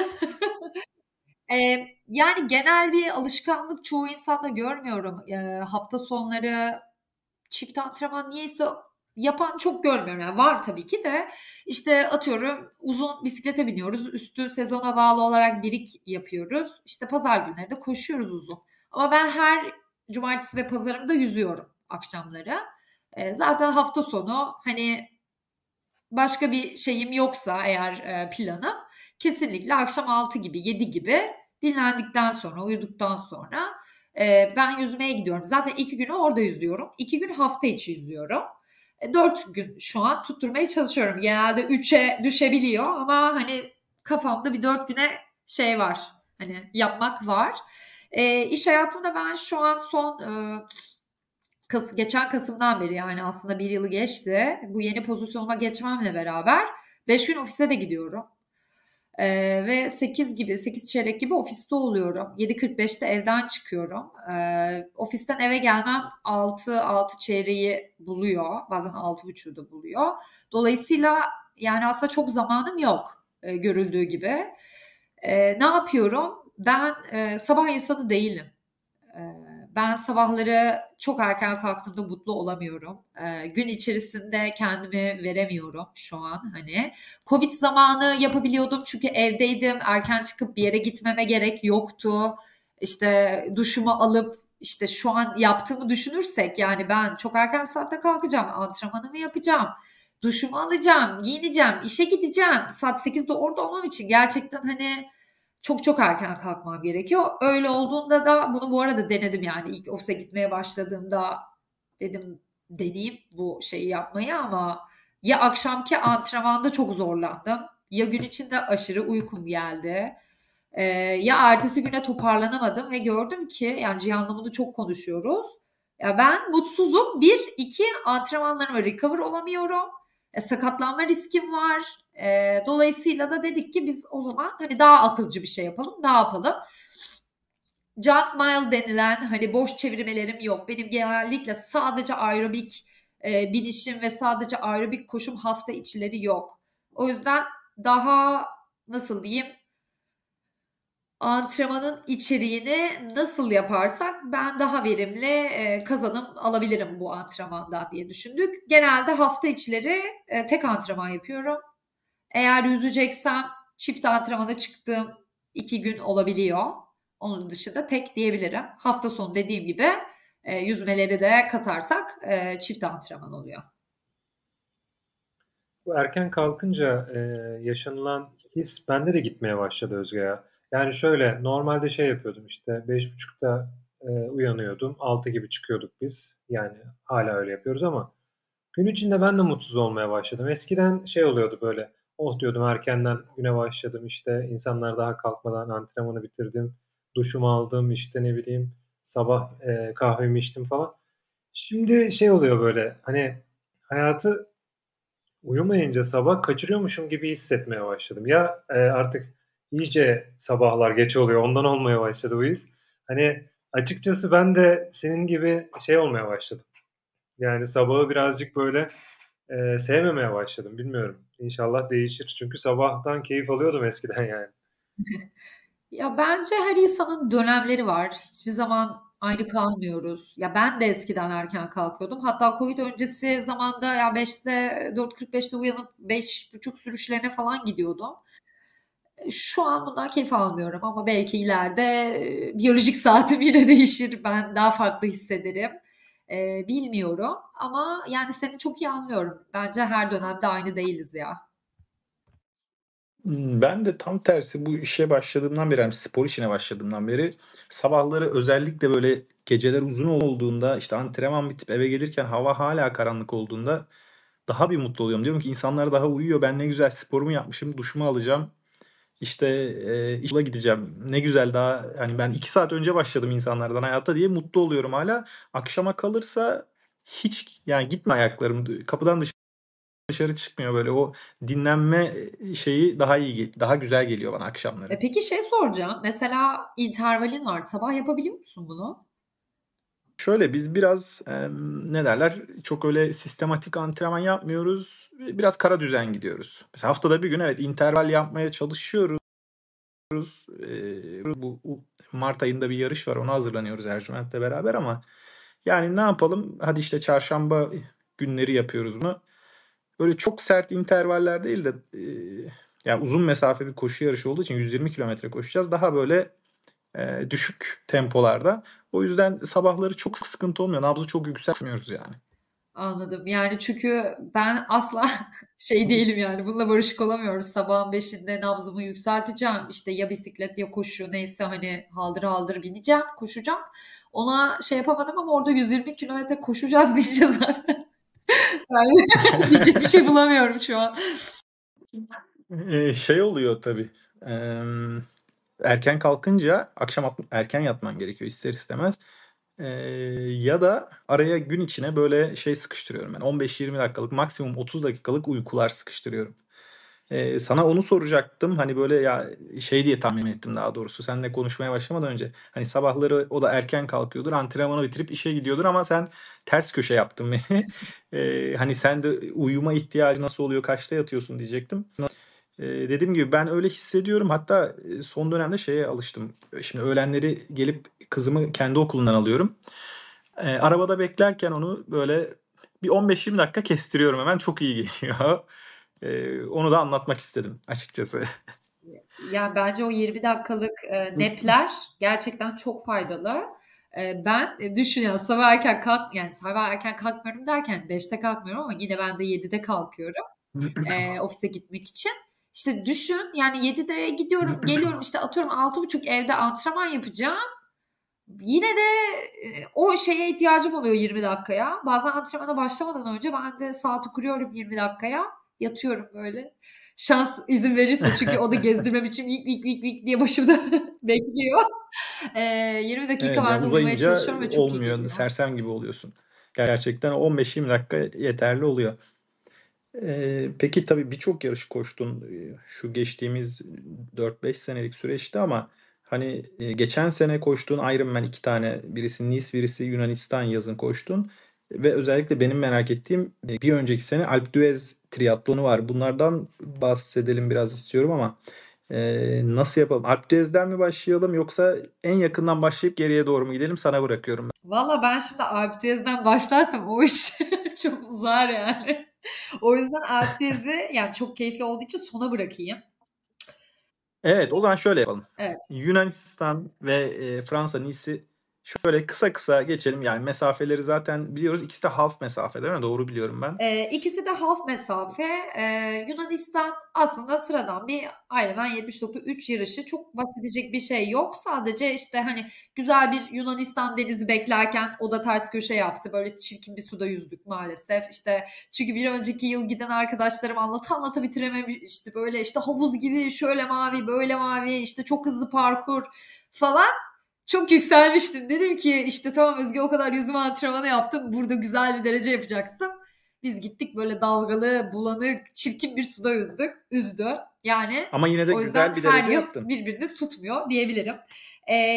[SPEAKER 4] Ee, yani genel bir alışkanlık çoğu insanda görmüyorum. Ee, hafta sonları çift antrenman niyeyse yapan çok görmüyorum. Yani var tabii ki de işte atıyorum uzun bisiklete biniyoruz. Üstü sezona bağlı olarak birik yapıyoruz. İşte pazar günleri de koşuyoruz uzun. Ama ben her cumartesi ve pazarımda yüzüyorum akşamları. Ee, zaten hafta sonu hani başka bir şeyim yoksa eğer e, planım kesinlikle akşam altı gibi yedi gibi dinlendikten sonra uyuduktan sonra e, ben yüzmeye gidiyorum. Zaten iki günü orada yüzüyorum. İki gün hafta içi yüzüyorum. E, dört gün şu an tutturmaya çalışıyorum. Genelde üçe düşebiliyor ama hani kafamda bir dört güne şey var. Hani yapmak var. E, iş hayatımda ben şu an son e, Kas, geçen Kasım'dan beri yani aslında bir yılı geçti. Bu yeni pozisyonuma geçmemle beraber beş gün ofise de gidiyorum. Ee, ve sekiz gibi, sekiz çeyrek gibi ofiste oluyorum. yedi kırk beşte evden çıkıyorum. Ee, ofisten eve gelmem altı, altı çeyreği buluyor. Bazen altı buçuğu da buluyor. Dolayısıyla yani aslında çok zamanım yok e, görüldüğü gibi. E, ne yapıyorum? Ben e, sabah insanı değilim. E, Ben sabahları çok erken kalktığımda mutlu olamıyorum. Ee, gün içerisinde kendimi veremiyorum şu an hani. Covid zamanı yapabiliyordum çünkü evdeydim. Erken çıkıp bir yere gitmeme gerek yoktu. İşte duşumu alıp işte şu an yaptığımı düşünürsek yani ben çok erken saatte kalkacağım. Antrenmanımı yapacağım. Duşumu alacağım, giyineceğim, işe gideceğim. Saat sekizde orada olmam için gerçekten hani çok çok erken kalkmam gerekiyor. Öyle olduğunda da bunu bu arada denedim yani ilk ofise gitmeye başladığımda dedim deneyeyim bu şeyi yapmayı ama ya akşamki antrenmanda çok zorlandım ya gün içinde aşırı uykum geldi. Ee, ya ertesi güne toparlanamadım ve gördüm ki yani Cihan'la bunu çok konuşuyoruz. Ya ben mutsuzum. Bir, iki antrenmanlarıma recover olamıyorum. E, sakatlanma riskim var. E, dolayısıyla da dedik ki biz o zaman hani daha akılcı bir şey yapalım. Ne yapalım? Junk mile denilen hani boş çevirmelerim yok. Benim genellikle sadece aerobik e, binişim ve sadece aerobik koşum hafta içleri yok. O yüzden daha nasıl diyeyim antrenmanın içeriğini nasıl yaparsak ben daha verimli e, kazanım alabilirim bu antrenmandan diye düşündük. Genelde hafta içleri e, tek antrenman yapıyorum. Eğer yüzeceksem çift antrenmana çıktığım iki gün olabiliyor. Onun dışında tek diyebilirim. Hafta sonu dediğim gibi e, yüzmeleri de katarsak e, çift antrenman oluyor.
[SPEAKER 2] Bu erken kalkınca e, yaşanılan his bende de gitmeye başladı Özge ya. Yani şöyle normalde şey yapıyordum işte beş buçukta e, uyanıyordum. Altı gibi çıkıyorduk biz. Yani hala öyle yapıyoruz ama gün içinde ben de mutsuz olmaya başladım. Eskiden şey oluyordu böyle. Oh diyordum erkenden güne başladım işte insanlar daha kalkmadan antrenmanı bitirdim. Duşumu aldım işte ne bileyim sabah e, kahvemi içtim falan. Şimdi şey oluyor böyle hani hayatı uyumayınca sabah kaçırıyormuşum gibi hissetmeye başladım. Ya e, artık iyice sabahlar geç oluyor ondan olmaya başladı bu his. Hani açıkçası ben de senin gibi şey olmaya başladım. Yani sabahı birazcık böyle e, sevmemeye başladım. Bilmiyorum. İnşallah değişir. Çünkü sabahtan keyif alıyordum eskiden yani.
[SPEAKER 4] Ya bence her insanın dönemleri var. Hiçbir zaman Aynı kalmıyoruz. Ya ben de eskiden erken kalkıyordum. Hatta Covid öncesi zamanda ya beşte dört kırk beşte uyanıp beş buçuk sürüşlerine falan gidiyordum. Şu an bundan keyif almıyorum ama belki ileride e, biyolojik saatim yine değişir. Ben daha farklı hissederim. Ee, bilmiyorum ama yani seni çok iyi anlıyorum. Bence her dönemde aynı değiliz ya.
[SPEAKER 3] Ben de tam tersi bu işe başladığımdan beri, yani spor işine başladığımdan beri sabahları özellikle böyle geceler uzun olduğunda işte antrenman bitip eve gelirken hava hala karanlık olduğunda daha bir mutlu oluyorum. Diyorum ki insanlar daha uyuyor. Ben ne güzel sporumu yapmışım, duşumu alacağım. İşte e, işe gideceğim. Ne güzel daha hani ben iki saat önce başladım insanlardan hayata diye mutlu oluyorum hala. Akşama kalırsa hiç yani gitme ayaklarım kapıdan dışarı dışarı çıkmıyor böyle o dinlenme şeyi daha iyi daha güzel geliyor bana
[SPEAKER 4] E
[SPEAKER 3] akşamları.
[SPEAKER 4] peki şey soracağım. Mesela intervalin var. Sabah yapabiliyor musun bunu?
[SPEAKER 3] Şöyle biz biraz e, ne derler çok öyle sistematik antrenman yapmıyoruz. Biraz kara düzen gidiyoruz. Mesela haftada bir gün evet interval yapmaya çalışıyoruz. E, bu, bu Mart ayında bir yarış var. Ona hazırlanıyoruz Ercüment'le beraber ama yani ne yapalım? Hadi işte çarşamba günleri yapıyoruz bunu. Böyle çok sert intervaller değil de e, yani uzun mesafe bir koşu yarışı olduğu için yüz yirmi kilometre koşacağız. Daha böyle e, düşük tempolarda. O yüzden sabahları çok sıkıntı olmuyor. Nabzı çok yükseltmiyoruz yani.
[SPEAKER 4] Anladım. Yani çünkü ben asla şey değilim yani bununla barışık olamıyoruz. Sabahın beşinde nabzımı yükselteceğim. İşte ya bisiklet ya koşu neyse hani haldır haldır bineceğim, koşacağım. Ona şey yapamadım ama orada yüz yirmi kilometre koşacağız diyeceğiz zaten. Yani diyecek bir şey bulamıyorum şu an.
[SPEAKER 3] Ee, şey oluyor tabii. Ee, erken kalkınca akşam at- erken yatman gerekiyor ister istemez. Ee, ya da araya gün içine böyle şey sıkıştırıyorum ben. on beş yirmi dakikalık maksimum otuz dakikalık uykular sıkıştırıyorum. Ee, sana onu soracaktım. Hani böyle ya şey diye tahmin ettim daha doğrusu. Seninle konuşmaya başlamadan önce. Hani sabahları o da erken kalkıyordur. Antrenmanı bitirip işe gidiyordur ama sen ters köşe yaptın beni. Ee, hani sen de uyuma ihtiyacı nasıl oluyor? Kaçta yatıyorsun diyecektim. Ee, dediğim gibi ben öyle hissediyorum. Hatta e, son dönemde şeye alıştım. Şimdi öğlenleri gelip kızımı kendi okulundan alıyorum. Ee, arabada beklerken onu böyle bir on beş yirmi dakika kestiriyorum hemen. Çok iyi geliyor. Ee, onu da anlatmak istedim açıkçası.
[SPEAKER 4] Ya bence o yirmi dakikalık e, nepler gerçekten çok faydalı. E, ben e, düşün ya sabah erken kalk yani sabah erken kalkmıyorum derken beşte kalkmıyorum ama yine ben de yedide kalkıyorum e, ofise gitmek için. İşte düşün yani yedide gidiyorum geliyorum işte atıyorum altı buçuk evde antrenman yapacağım. Yine de e, o şeye ihtiyacım oluyor yirmi dakikaya. Bazen antrenmana başlamadan önce ben de saati kuruyorum yirmi dakikaya. Yatıyorum böyle. Şans izin verirse çünkü o da gezdirmem için vik vik vik vik diye başımda bekliyor. E, yirmi dakika
[SPEAKER 3] Evet, yani
[SPEAKER 4] ben de uyumaya
[SPEAKER 3] uzayınca
[SPEAKER 4] çalışıyorum ve çok iyi
[SPEAKER 3] olmuyor.
[SPEAKER 4] geliyor.
[SPEAKER 3] Sersem gibi oluyorsun. Gerçekten on beş yirmi dakika yeterli oluyor. Ee, peki tabii birçok yarış koştun e, şu geçtiğimiz dört beş senelik süreçte ama hani e, geçen sene koştuğun Ironman iki tane birisi Nice birisi Yunanistan yazın koştun ve özellikle benim merak ettiğim e, bir önceki sene Alpe d'Huez triatlonu var. Bunlardan bahsedelim biraz istiyorum ama e, nasıl yapalım? Alpe d'Huez'den mi başlayalım yoksa en yakından başlayıp geriye doğru mu gidelim? Sana bırakıyorum.
[SPEAKER 4] Valla ben şimdi Alp Diyez'den başlarsam o iş çok uzar yani. O yüzden Alp Diyez'i yani çok keyifli olduğu için sona bırakayım.
[SPEAKER 3] Evet, o zaman şöyle yapalım.
[SPEAKER 4] Evet.
[SPEAKER 3] Yunanistan ve e, Fransa Nice'i şöyle kısa kısa geçelim. Yani mesafeleri zaten biliyoruz. İkisi de half mesafe değil mi? Doğru biliyorum ben.
[SPEAKER 4] Ee, ikisi de half mesafe. Ee, Yunanistan aslında sıradan bir Ironman yetmiş nokta üç yarışı. Çok bahsedecek bir şey yok. Sadece işte hani güzel bir Yunanistan denizi beklerken o da ters köşe yaptı. Böyle çirkin bir suda yüzdük maalesef. İşte çünkü bir önceki yıl giden arkadaşlarım anlata anlata bitirememiş. İşte böyle işte havuz gibi şöyle mavi böyle mavi işte çok hızlı parkur falan. Çok yükselmiştim. Dedim ki işte tamam Özge o kadar yüzme antrenmanı yaptın. Burada güzel bir derece yapacaksın. Biz gittik böyle dalgalı, bulanık, çirkin bir suda yüzdük. Üzdü. Yani
[SPEAKER 3] Ama yine de
[SPEAKER 4] o yüzden
[SPEAKER 3] güzel bir
[SPEAKER 4] her
[SPEAKER 3] derece
[SPEAKER 4] yıl
[SPEAKER 3] yaptın.
[SPEAKER 4] birbirini tutmuyor diyebilirim. Ee,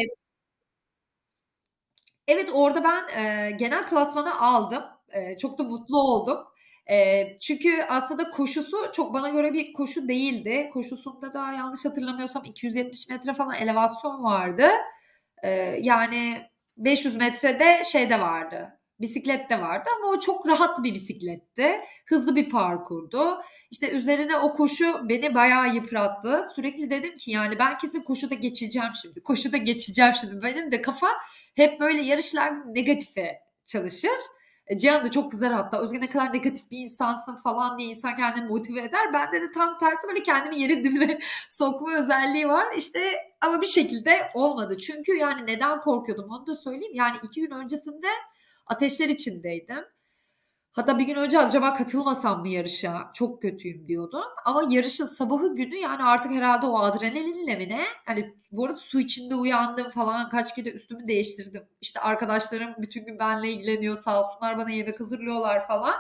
[SPEAKER 4] evet orada ben e, genel klasmanı aldım. E, çok da mutlu oldum. E, çünkü aslında koşusu çok bana göre bir koşu değildi. Koşusunda da yanlış hatırlamıyorsam iki yüz yetmiş metre falan elevasyon vardı. Ee, yani beş yüz metrede şey de vardı. Bisiklet de vardı ama o çok rahat bir bisikletti. Hızlı bir parkurdu. İşte üzerine o koşu beni bayağı yıprattı. Sürekli dedim ki yani ben kesin koşuda geçeceğim şimdi. Koşuda geçeceğim şimdi. Benim de kafa hep böyle yarışlarda negatife çalışır. Cihan da çok güzel hatta. Özge ne kadar negatif bir insansın falan diye insan kendini motive eder. Bende de tam tersi böyle kendimi yerin dibine sokma özelliği var. İşte ama bir şekilde olmadı. Çünkü yani neden korkuyordum onu da söyleyeyim. Yani iki gün öncesinde ateşler içindeydim. Hatta bir gün önce acaba katılmasam mı yarışa? Çok kötüyüm diyordum. Ama yarışın sabahı günü yani artık herhalde o adrenalinle mi ne? Hani bu arada su içinde uyandım falan. Kaç kere üstümü değiştirdim. İşte arkadaşlarım bütün gün benimle ilgileniyor. Sağ olsunlar bana yemek hazırlıyorlar falan.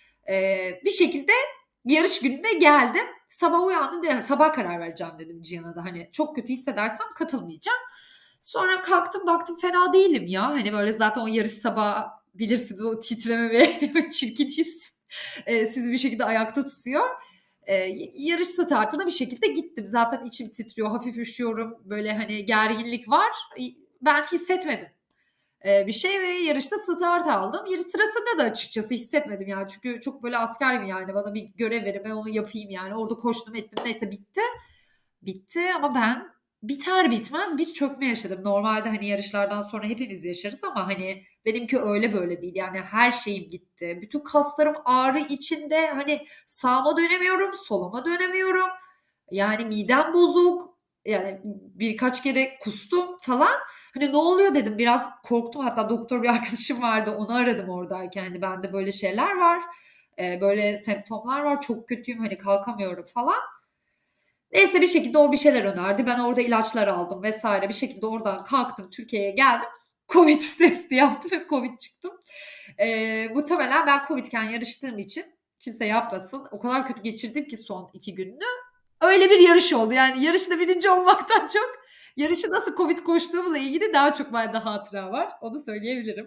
[SPEAKER 4] Ee, bir şekilde yarış gününe geldim. Sabah uyandım dedim. Sabah karar vereceğim dedim Cihan'a da. Hani çok kötü hissedersem katılmayacağım. Sonra kalktım baktım fena değilim ya. Hani böyle zaten o yarış sabahı bilirsiniz o titreme ve o çirkin his e, sizi bir şekilde ayakta tutuyor. E, yarış startına bir şekilde gittim. Zaten içim titriyor, hafif üşüyorum. Böyle hani gerginlik var. Ben hissetmedim e, bir şey ve yarışta start aldım. Yarış sırasında da açıkçası hissetmedim yani. Çünkü çok böyle asker gibi yani bana bir görev verin ben onu yapayım yani. Orada koştum ettim neyse bitti. Bitti ama ben biter bitmez bir çökme yaşadım. Normalde hani yarışlardan sonra hepimiz yaşarız ama hani benimki öyle böyle değil. Yani her şeyim gitti. Bütün kaslarım ağrı içinde. Hani sağıma dönemiyorum, soluma dönemiyorum. Yani midem bozuk. Yani birkaç kere kustum falan. Hani ne oluyor dedim. Biraz korktum. Hatta doktor bir arkadaşım vardı. Onu aradım oradayken. Hani bende böyle şeyler var. Ee, böyle semptomlar var. Çok kötüyüm. Hani kalkamıyorum falan. Neyse bir şekilde o bir şeyler önerdi. Ben orada ilaçlar aldım vesaire. Bir şekilde oradan kalktım. Türkiye'ye geldim. Covid testi yaptım ve Covid çıktım. Ee, muhtemelen ben Covid'ken yarıştığım için kimse yapmasın. O kadar kötü geçirdim ki son iki gününü. Öyle bir yarış oldu. Yani yarışta birinci olmaktan çok yarışı nasıl Covid koştuğumla ilgili daha çok bende hatıra var. Onu söyleyebilirim.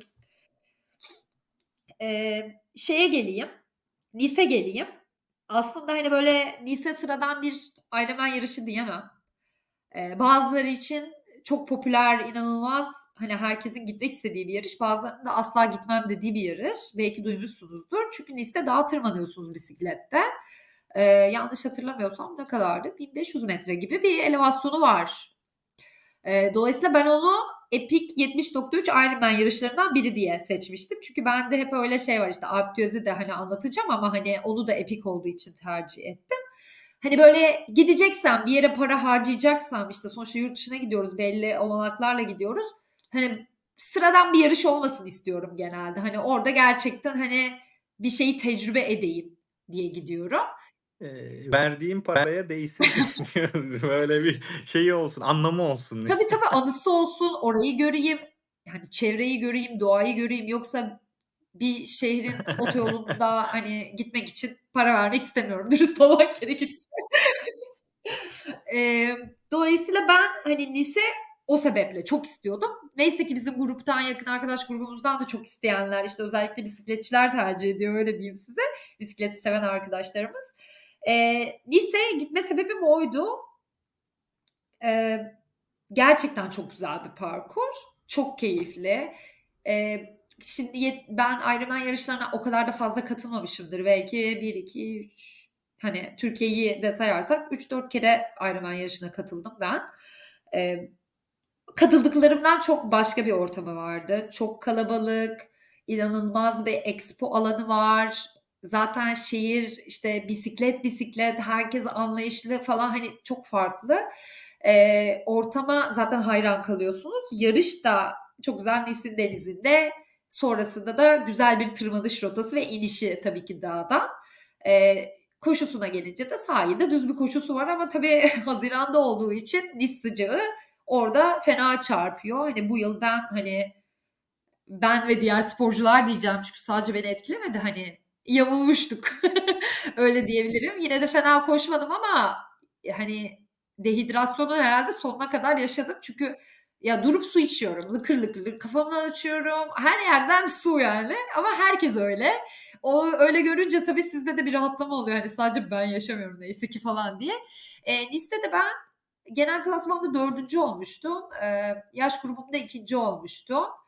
[SPEAKER 4] Ee, şeye geleyim. Nice geleyim. Aslında hani böyle Nice sıradan bir Ironman yarışı diyemem. Ee, bazıları için çok popüler, inanılmaz hani herkesin gitmek istediği bir yarış. Bazılarının da asla gitmem dediği bir yarış. Belki duymuşsunuzdur. Çünkü Nice'de dağa tırmanıyorsunuz bisiklette. Ee, yanlış hatırlamıyorsam ne kadardı? bin beş yüz metre gibi bir elevasyonu var. Ee, dolayısıyla ben onu Epic yetmiş nokta üç Ironman yarışlarından biri diye seçmiştim. Çünkü bende hep öyle şey var işte Alp Düz'ü de hani anlatacağım ama hani onu da Epic olduğu için tercih ettim. Hani böyle gideceksem bir yere para harcayacaksam işte sonuçta yurt dışına gidiyoruz belli olanaklarla gidiyoruz. Hani sıradan bir yarış olmasın istiyorum genelde. Hani orada gerçekten hani bir şeyi tecrübe edeyim diye gidiyorum.
[SPEAKER 3] E, verdiğim paraya değsin diyoruz. Böyle bir şey olsun, anlamı olsun.
[SPEAKER 4] Tabii tabii anısı olsun, orayı göreyim, yani çevreyi göreyim, doğayı göreyim. Yoksa bir şehrin otoyolunda hani gitmek için para vermek istemiyorum. Dürüst olmak gerekirse. e, dolayısıyla ben hani Nice o sebeple çok istiyordum. Neyse ki bizim gruptan yakın arkadaş grubumuzdan da çok isteyenler işte özellikle bisikletçiler tercih ediyor öyle diyeyim size. Bisikleti seven arkadaşlarımız. E, Nice'ye gitme sebebim oydu. E, gerçekten çok güzel bir parkur. Çok keyifli. E, şimdi ben Ironman yarışlarına o kadar da fazla katılmamışımdır. Belki bir, iki, üç hani Türkiye'yi de sayarsak üç dört kere Ironman yarışına katıldım ben. E, katıldıklarımdan çok başka bir ortamı vardı. Çok kalabalık, inanılmaz bir expo alanı var. Zaten şehir işte bisiklet bisiklet herkes anlayışlı falan hani çok farklı. E, ortama zaten hayran kalıyorsunuz. Yarış da çok güzel Nice'in denizinde. Sonrasında da güzel bir tırmanış rotası ve inişi tabii ki dağdan. E, koşusuna gelince de sahilde düz bir koşusu var ama tabii Haziran'da olduğu için Nice sıcağı orada fena çarpıyor. Hani bu yıl ben hani ben ve diğer sporcular diyeceğim çünkü sadece beni etkilemedi hani yamulmuştuk. Öyle diyebilirim. Yine de fena koşmadım ama hani dehidrasyonu herhalde sonuna kadar yaşadım. Çünkü ya durup su içiyorum. Lıkır lıkır, lıkır kafamdan açıyorum. Her yerden su yani. Ama herkes öyle. O öyle görünce tabii sizde de bir rahatlama oluyor. Hani sadece ben yaşamıyorum neyse ki falan diye. E, listede ben genel klasmanda dördüncü olmuştum. E, yaş grubumda ikinci olmuştum.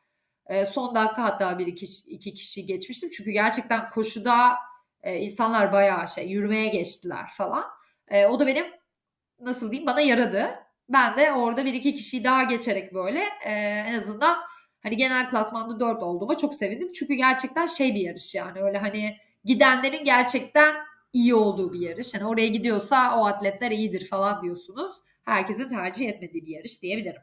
[SPEAKER 4] E, son dakika hatta bir iki, iki kişi geçmiştim. Çünkü gerçekten koşuda e, insanlar bayağı şey yürümeye geçtiler falan. E, o da benim nasıl diyeyim bana yaradı. Ben de orada bir iki kişiyi daha geçerek böyle e, en azından hani genel klasmanda dört olduğuma çok sevindim. Çünkü gerçekten şey bir yarış yani öyle hani gidenlerin gerçekten iyi olduğu bir yarış. Hani oraya gidiyorsa o atletler iyidir falan diyorsunuz. Herkesin tercih etmediği bir yarış diyebilirim.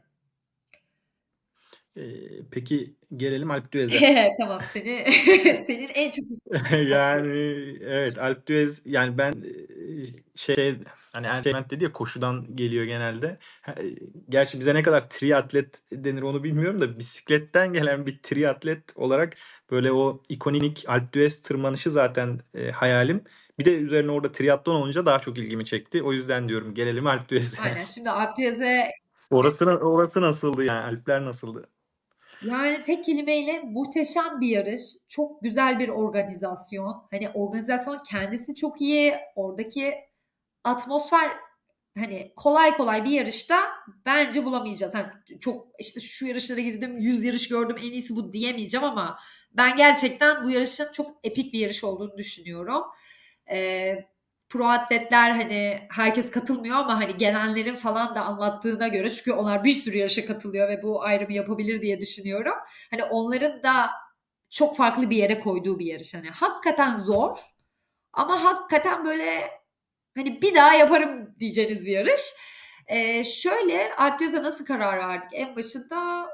[SPEAKER 3] Ee, peki gelelim Alpe d'Huez'e.
[SPEAKER 4] Tamam seni senin en çok
[SPEAKER 3] Yani evet Alpe d'Huez yani ben e, şey hani entertainment dedi ya koşudan geliyor genelde. Ha, e, Gerçi bize ne kadar triatlet denir onu bilmiyorum da bisikletten gelen bir triatlet olarak böyle o ikonik Alpe d'Huez tırmanışı zaten e, hayalim. Bir de üzerine orada triatlon olunca daha çok ilgimi çekti. O yüzden diyorum gelelim Alpe d'Huez'e.
[SPEAKER 4] aynen şimdi Alpe d'Huez'e
[SPEAKER 3] Orası orası nasıldı yani Alpler nasıldı?
[SPEAKER 4] yani tek kelimeyle muhteşem bir yarış. Çok güzel bir organizasyon. Hani organizasyon kendisi çok iyi. Oradaki atmosfer hani kolay kolay bir yarışta bence bulamayacağız. Hani çok işte şu yarışlara girdim, yüz yarış gördüm en iyisi bu diyemeyeceğim ama ben gerçekten bu yarışın çok epik bir yarış olduğunu düşünüyorum. Ee, pro atletler hani herkes katılmıyor ama hani gelenlerin falan da anlattığına göre çünkü onlar bir sürü yarışa katılıyor ve bu ayrımı yapabilir diye düşünüyorum. Hani onların da çok farklı bir yere koyduğu bir yarış. Hani hakikaten zor ama hakikaten böyle hani bir daha yaparım diyeceğiniz bir yarış. Ee, şöyle Alpe d'Huez'e nasıl karar verdik? En başında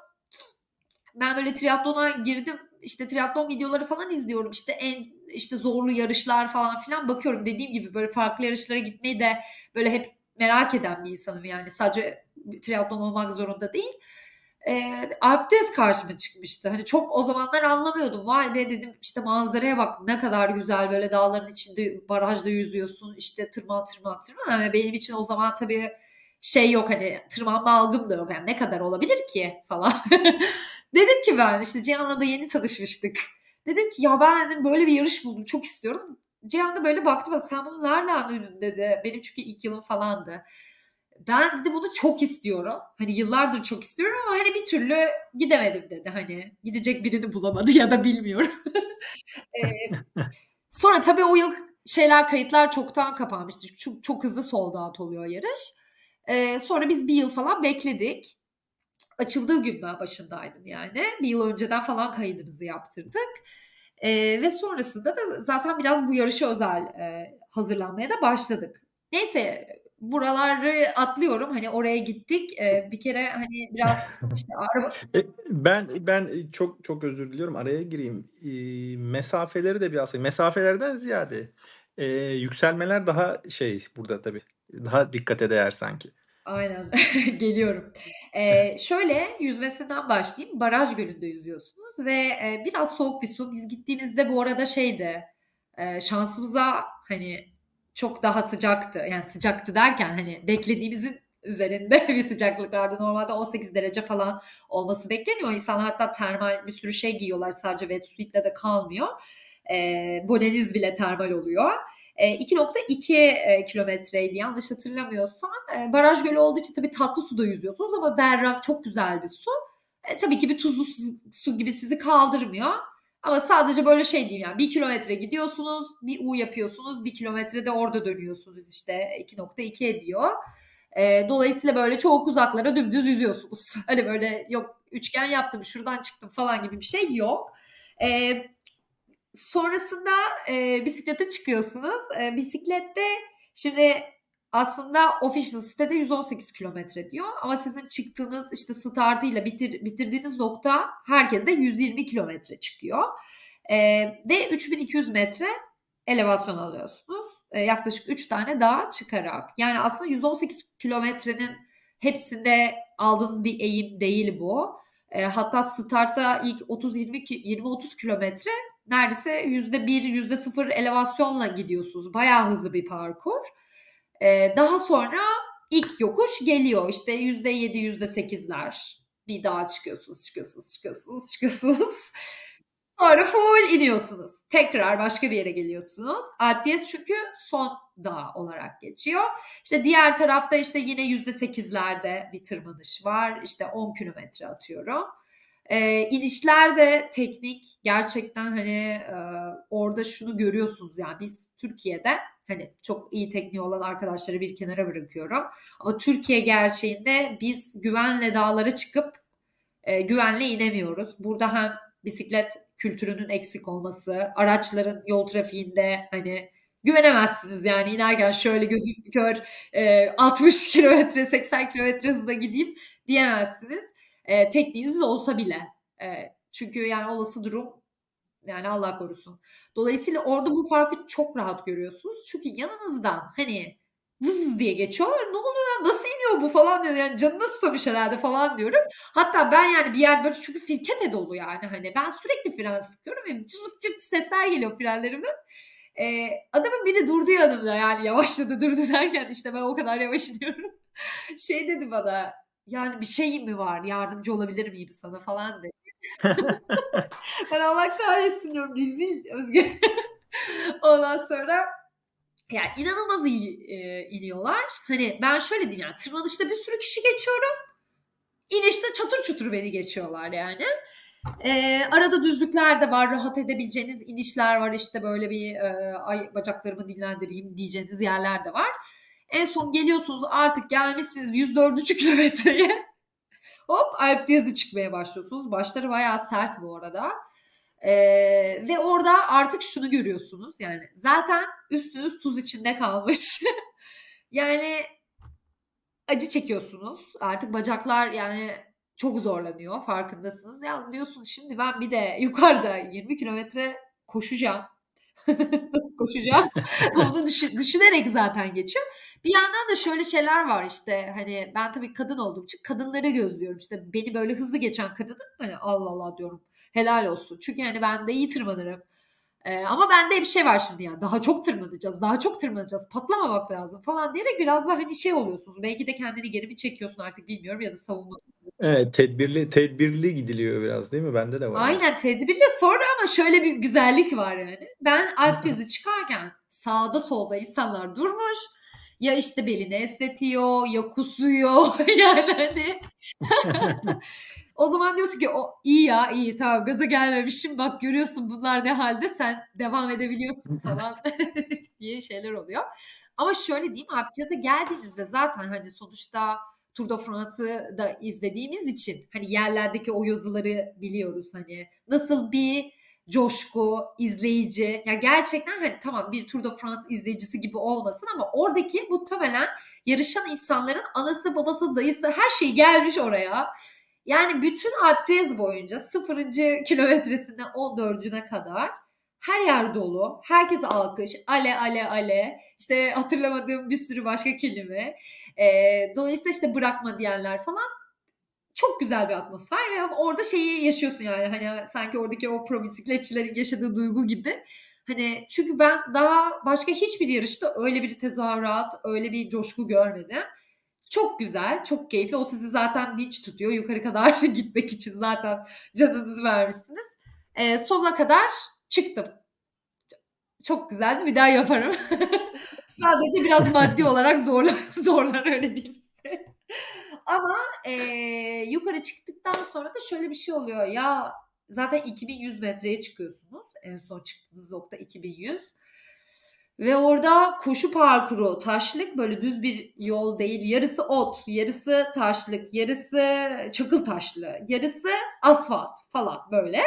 [SPEAKER 4] ben böyle triatlona girdim. İşte triatlon videoları falan izliyorum. İşte en işte zorlu yarışlar falan filan bakıyorum. Dediğim gibi böyle farklı yarışlara gitmeyi de böyle hep merak eden bir insanım. Yani sadece triatlon olmak zorunda değil. Ee, Alpe d'Huez karşıma çıkmıştı. Hani çok o zamanlar anlamıyordum. Vay be dedim işte manzaraya bak ne kadar güzel böyle dağların içinde barajda yüzüyorsun. İşte tırman tırman tırman. Ama benim için o zaman tabii şey yok hani tırmanma algım da yok. Yani ne kadar olabilir ki falan. Dedim ki ben işte Cihan'la da yeni tanışmıştık. Dedim ki ya ben dedim böyle bir yarış buldum çok istiyorum. Cihan da böyle baktı bana sen bunu nereden duydun dedi. Benim çünkü ilk yılım falandı. Ben dedi bunu çok istiyorum. Hani yıllardır çok istiyorum ama hani bir türlü gidemedim dedi. Hani gidecek birini bulamadı ya da bilmiyorum. ee, sonra tabii o yıl şeyler kayıtlar çoktan kapanmıştı. Çok, çok hızlı sold out oluyor yarış. Ee, sonra biz bir yıl falan bekledik. Açıldığı gün ben başındaydım yani. Bir yıl önceden falan kaydımızı yaptırdık. Ee, ve sonrasında da zaten biraz bu yarışa özel e, hazırlanmaya da başladık. Neyse buraları atlıyorum. Hani oraya gittik. Ee, bir kere hani biraz işte araba...
[SPEAKER 3] Ben ben çok çok özür diliyorum araya gireyim. Ee, mesafeleri de biraz mesafelerden ziyade e, yükselmeler daha şey burada tabii daha dikkate değer sanki.
[SPEAKER 4] Aynen geliyorum. Ee, şöyle yüzmesinden başlayayım. Baraj Gölü'nde yüzüyorsunuz ve e, biraz soğuk bir su. Biz gittiğimizde bu arada şeydi e, şansımıza hani çok daha sıcaktı. Yani sıcaktı derken hani beklediğimizin üzerinde bir sıcaklık vardı. Normalde on sekiz derece falan olması bekleniyor. İnsanlar hatta termal bir sürü şey giyiyorlar. Sadece wetsuit'le de kalmıyor. E, boneniz bile termal oluyor. iki nokta iki kilometreydi yanlış hatırlamıyorsam. E, baraj gölü olduğu için tabii tatlı suda yüzüyorsunuz ama berrak çok güzel bir su. E, tabii ki bir tuzlu su, su gibi sizi kaldırmıyor. Ama sadece böyle şey diyeyim yani bir kilometre gidiyorsunuz, bir U yapıyorsunuz, bir kilometrede orada dönüyorsunuz işte iki nokta iki ediyor. E, dolayısıyla böyle çok uzaklara dümdüz yüzüyorsunuz. Hani böyle yok üçgen yaptım şuradan çıktım falan gibi bir şey yok. E, Sonrasında e, bisiklete çıkıyorsunuz. E, bisiklette şimdi aslında official sitede yüz on sekiz kilometre diyor ama sizin çıktığınız işte startıyla bitir, bitirdiğiniz nokta herkeste yüz yirmi kilometre çıkıyor. E, ve üç bin iki yüz metre elevasyon alıyorsunuz. E, yaklaşık üç tane dağ çıkarak. Yani aslında yüz on sekiz kilometrenin hepsinde aldığınız bir eğim değil bu. E, hatta startta ilk otuz yirmi otuz kilometre neredeyse yüzde bir, yüzde sıfır elevasyonla gidiyorsunuz. Bayağı hızlı bir parkur. Ee, daha sonra ilk yokuş geliyor. İşte yüzde yedi, yüzde sekizler. Bir daha çıkıyorsunuz, çıkıyorsunuz, çıkıyorsunuz, çıkıyorsunuz. Sonra full iniyorsunuz. Tekrar başka bir yere geliyorsunuz. Alpe d'Huez çünkü son dağ olarak geçiyor. İşte diğer tarafta işte yine yüzde sekizlerde bir tırmanış var. İşte on kilometre atıyorum. E, inişler de teknik. Gerçekten hani e, orada şunu görüyorsunuz, yani biz Türkiye'de hani çok iyi tekniği olan arkadaşları bir kenara bırakıyorum. Ama Türkiye gerçeğinde biz güvenle dağlara çıkıp e, güvenle inemiyoruz. Burada hem bisiklet kültürünün eksik olması, araçların yol trafiğinde hani güvenemezsiniz yani, inerken şöyle gözüm kör e, altmış kilometre seksen kilometre hızla gideyim diyemezsiniz. E, tekniğiniz olsa bile. E, çünkü yani olası durum, yani Allah korusun. Dolayısıyla orada bu farkı çok rahat görüyorsunuz. Çünkü yanınızdan hani vız diye geçiyorlar. Ne oluyor? Nasıl iniyor bu falan diyor. Yani canına susamış herhalde falan diyorum. Hatta ben yani bir yer böyle, çünkü firkete dolu yani. Hani ben sürekli fren sıkıyorum ve cırt cırt sesler geliyor frenlerimden. Ee, adamın biri durdu yanımda, yani yavaşladı durdu derken işte ben o kadar yavaş iniyorum. Şey dedi bana, yani bir şeyim mi var, yardımcı olabilir miyim sana falan dedi. Ben Allah kahretsin diyorum, rezil Özge. Ondan sonra yani inanılmaz iyi e, iniyorlar. Hani ben şöyle diyeyim, yani tırmanışta bir sürü kişi geçiyorum. İnişte çatır çutur beni geçiyorlar yani. E, arada düzlükler de var, rahat edebileceğiniz inişler var, işte böyle bir e, ay bacaklarımı dinlendireyim diyeceğiniz yerler de var. En son geliyorsunuz, artık gelmişsiniz yüz dördüncü kilometreye. Hop Alp Diyazı çıkmaya başlıyorsunuz. Başları bayağı sert bu arada. Ee, ve orada artık şunu görüyorsunuz, yani zaten üstünüz tuz içinde kalmış. Yani acı çekiyorsunuz. Artık bacaklar yani çok zorlanıyor, farkındasınız. Ya diyorsunuz şimdi ben bir de yukarıda yirmi kilometre koşacağım. Nasıl koşacağım? Onu düşün, düşünerek zaten geçiyor. Bir yandan da şöyle şeyler var, işte hani ben tabii kadın olduğum için kadınları gözlüyorum. İşte beni böyle hızlı geçen kadını hani Allah Allah diyorum, helal olsun. Çünkü hani ben de iyi tırmanırım. Ee, ama bende bir şey var şimdi, yani daha çok tırmanacağız, daha çok tırmanacağız, patlamamak lazım falan diyerek biraz daha hani şey oluyorsunuz. Belki de kendini geri bir çekiyorsun artık, bilmiyorum, ya da savunma.
[SPEAKER 3] Evet, tedbirli tedbirli gidiliyor biraz, değil mi? Bende de var.
[SPEAKER 4] Aynen, tedbirli. Sonra ama şöyle bir güzellik var yani. Ben Alp Diyazı çıkarken sağda solda insanlar durmuş. Ya işte belini esnetiyor, ya kusuyor. Yani hani. O zaman diyorsun ki o iyi ya, iyi, tamam, gaza gelmemişim, bak görüyorsun bunlar ne halde, sen devam edebiliyorsun falan diye şeyler oluyor. Ama şöyle diyeyim, Alp Diyaz'a geldiğinizde zaten hani sonuçta Tour de France'ı da izlediğimiz için hani yerlerdeki o yazıları biliyoruz, hani nasıl bir coşku, izleyici. Ya gerçekten hani tamam, bir Tour de France izleyicisi gibi olmasın ama oradaki muhtemelen yarışan insanların anası, babası, dayısı, her şey gelmiş oraya. Yani bütün Alpe d'Huez boyunca sıfırıncı kilometresinden on dördüncüne kadar her yer dolu. Herkes alkış. Ale ale ale. İşte hatırlamadığım bir sürü başka kelime. Ee, dolayısıyla işte bırakma diyenler falan. Çok güzel bir atmosfer ve orada şeyi yaşıyorsun yani, hani sanki oradaki o pro bisikletçilerin yaşadığı duygu gibi. Hani çünkü ben daha başka hiçbir yarışta öyle bir tezahürat, öyle bir coşku görmedim. Çok güzel, çok keyifli. O sizi zaten dinç tutuyor. Yukarı kadar gitmek için zaten canınızı vermişsiniz. Ee, sonuna kadar çıktım. Çok güzeldi. Bir daha yaparım. Sadece biraz maddi olarak zorlar, zorlar öyle diyeyim size. Ama e, yukarı çıktıktan sonra da şöyle bir şey oluyor. Ya zaten iki bin yüz metreye çıkıyorsunuz. En son çıktığınız nokta iki bin yüz. Ve orada koşu parkuru, taşlık, böyle düz bir yol değil. Yarısı ot, yarısı taşlık, yarısı çakıl taşlı, yarısı asfalt falan böyle.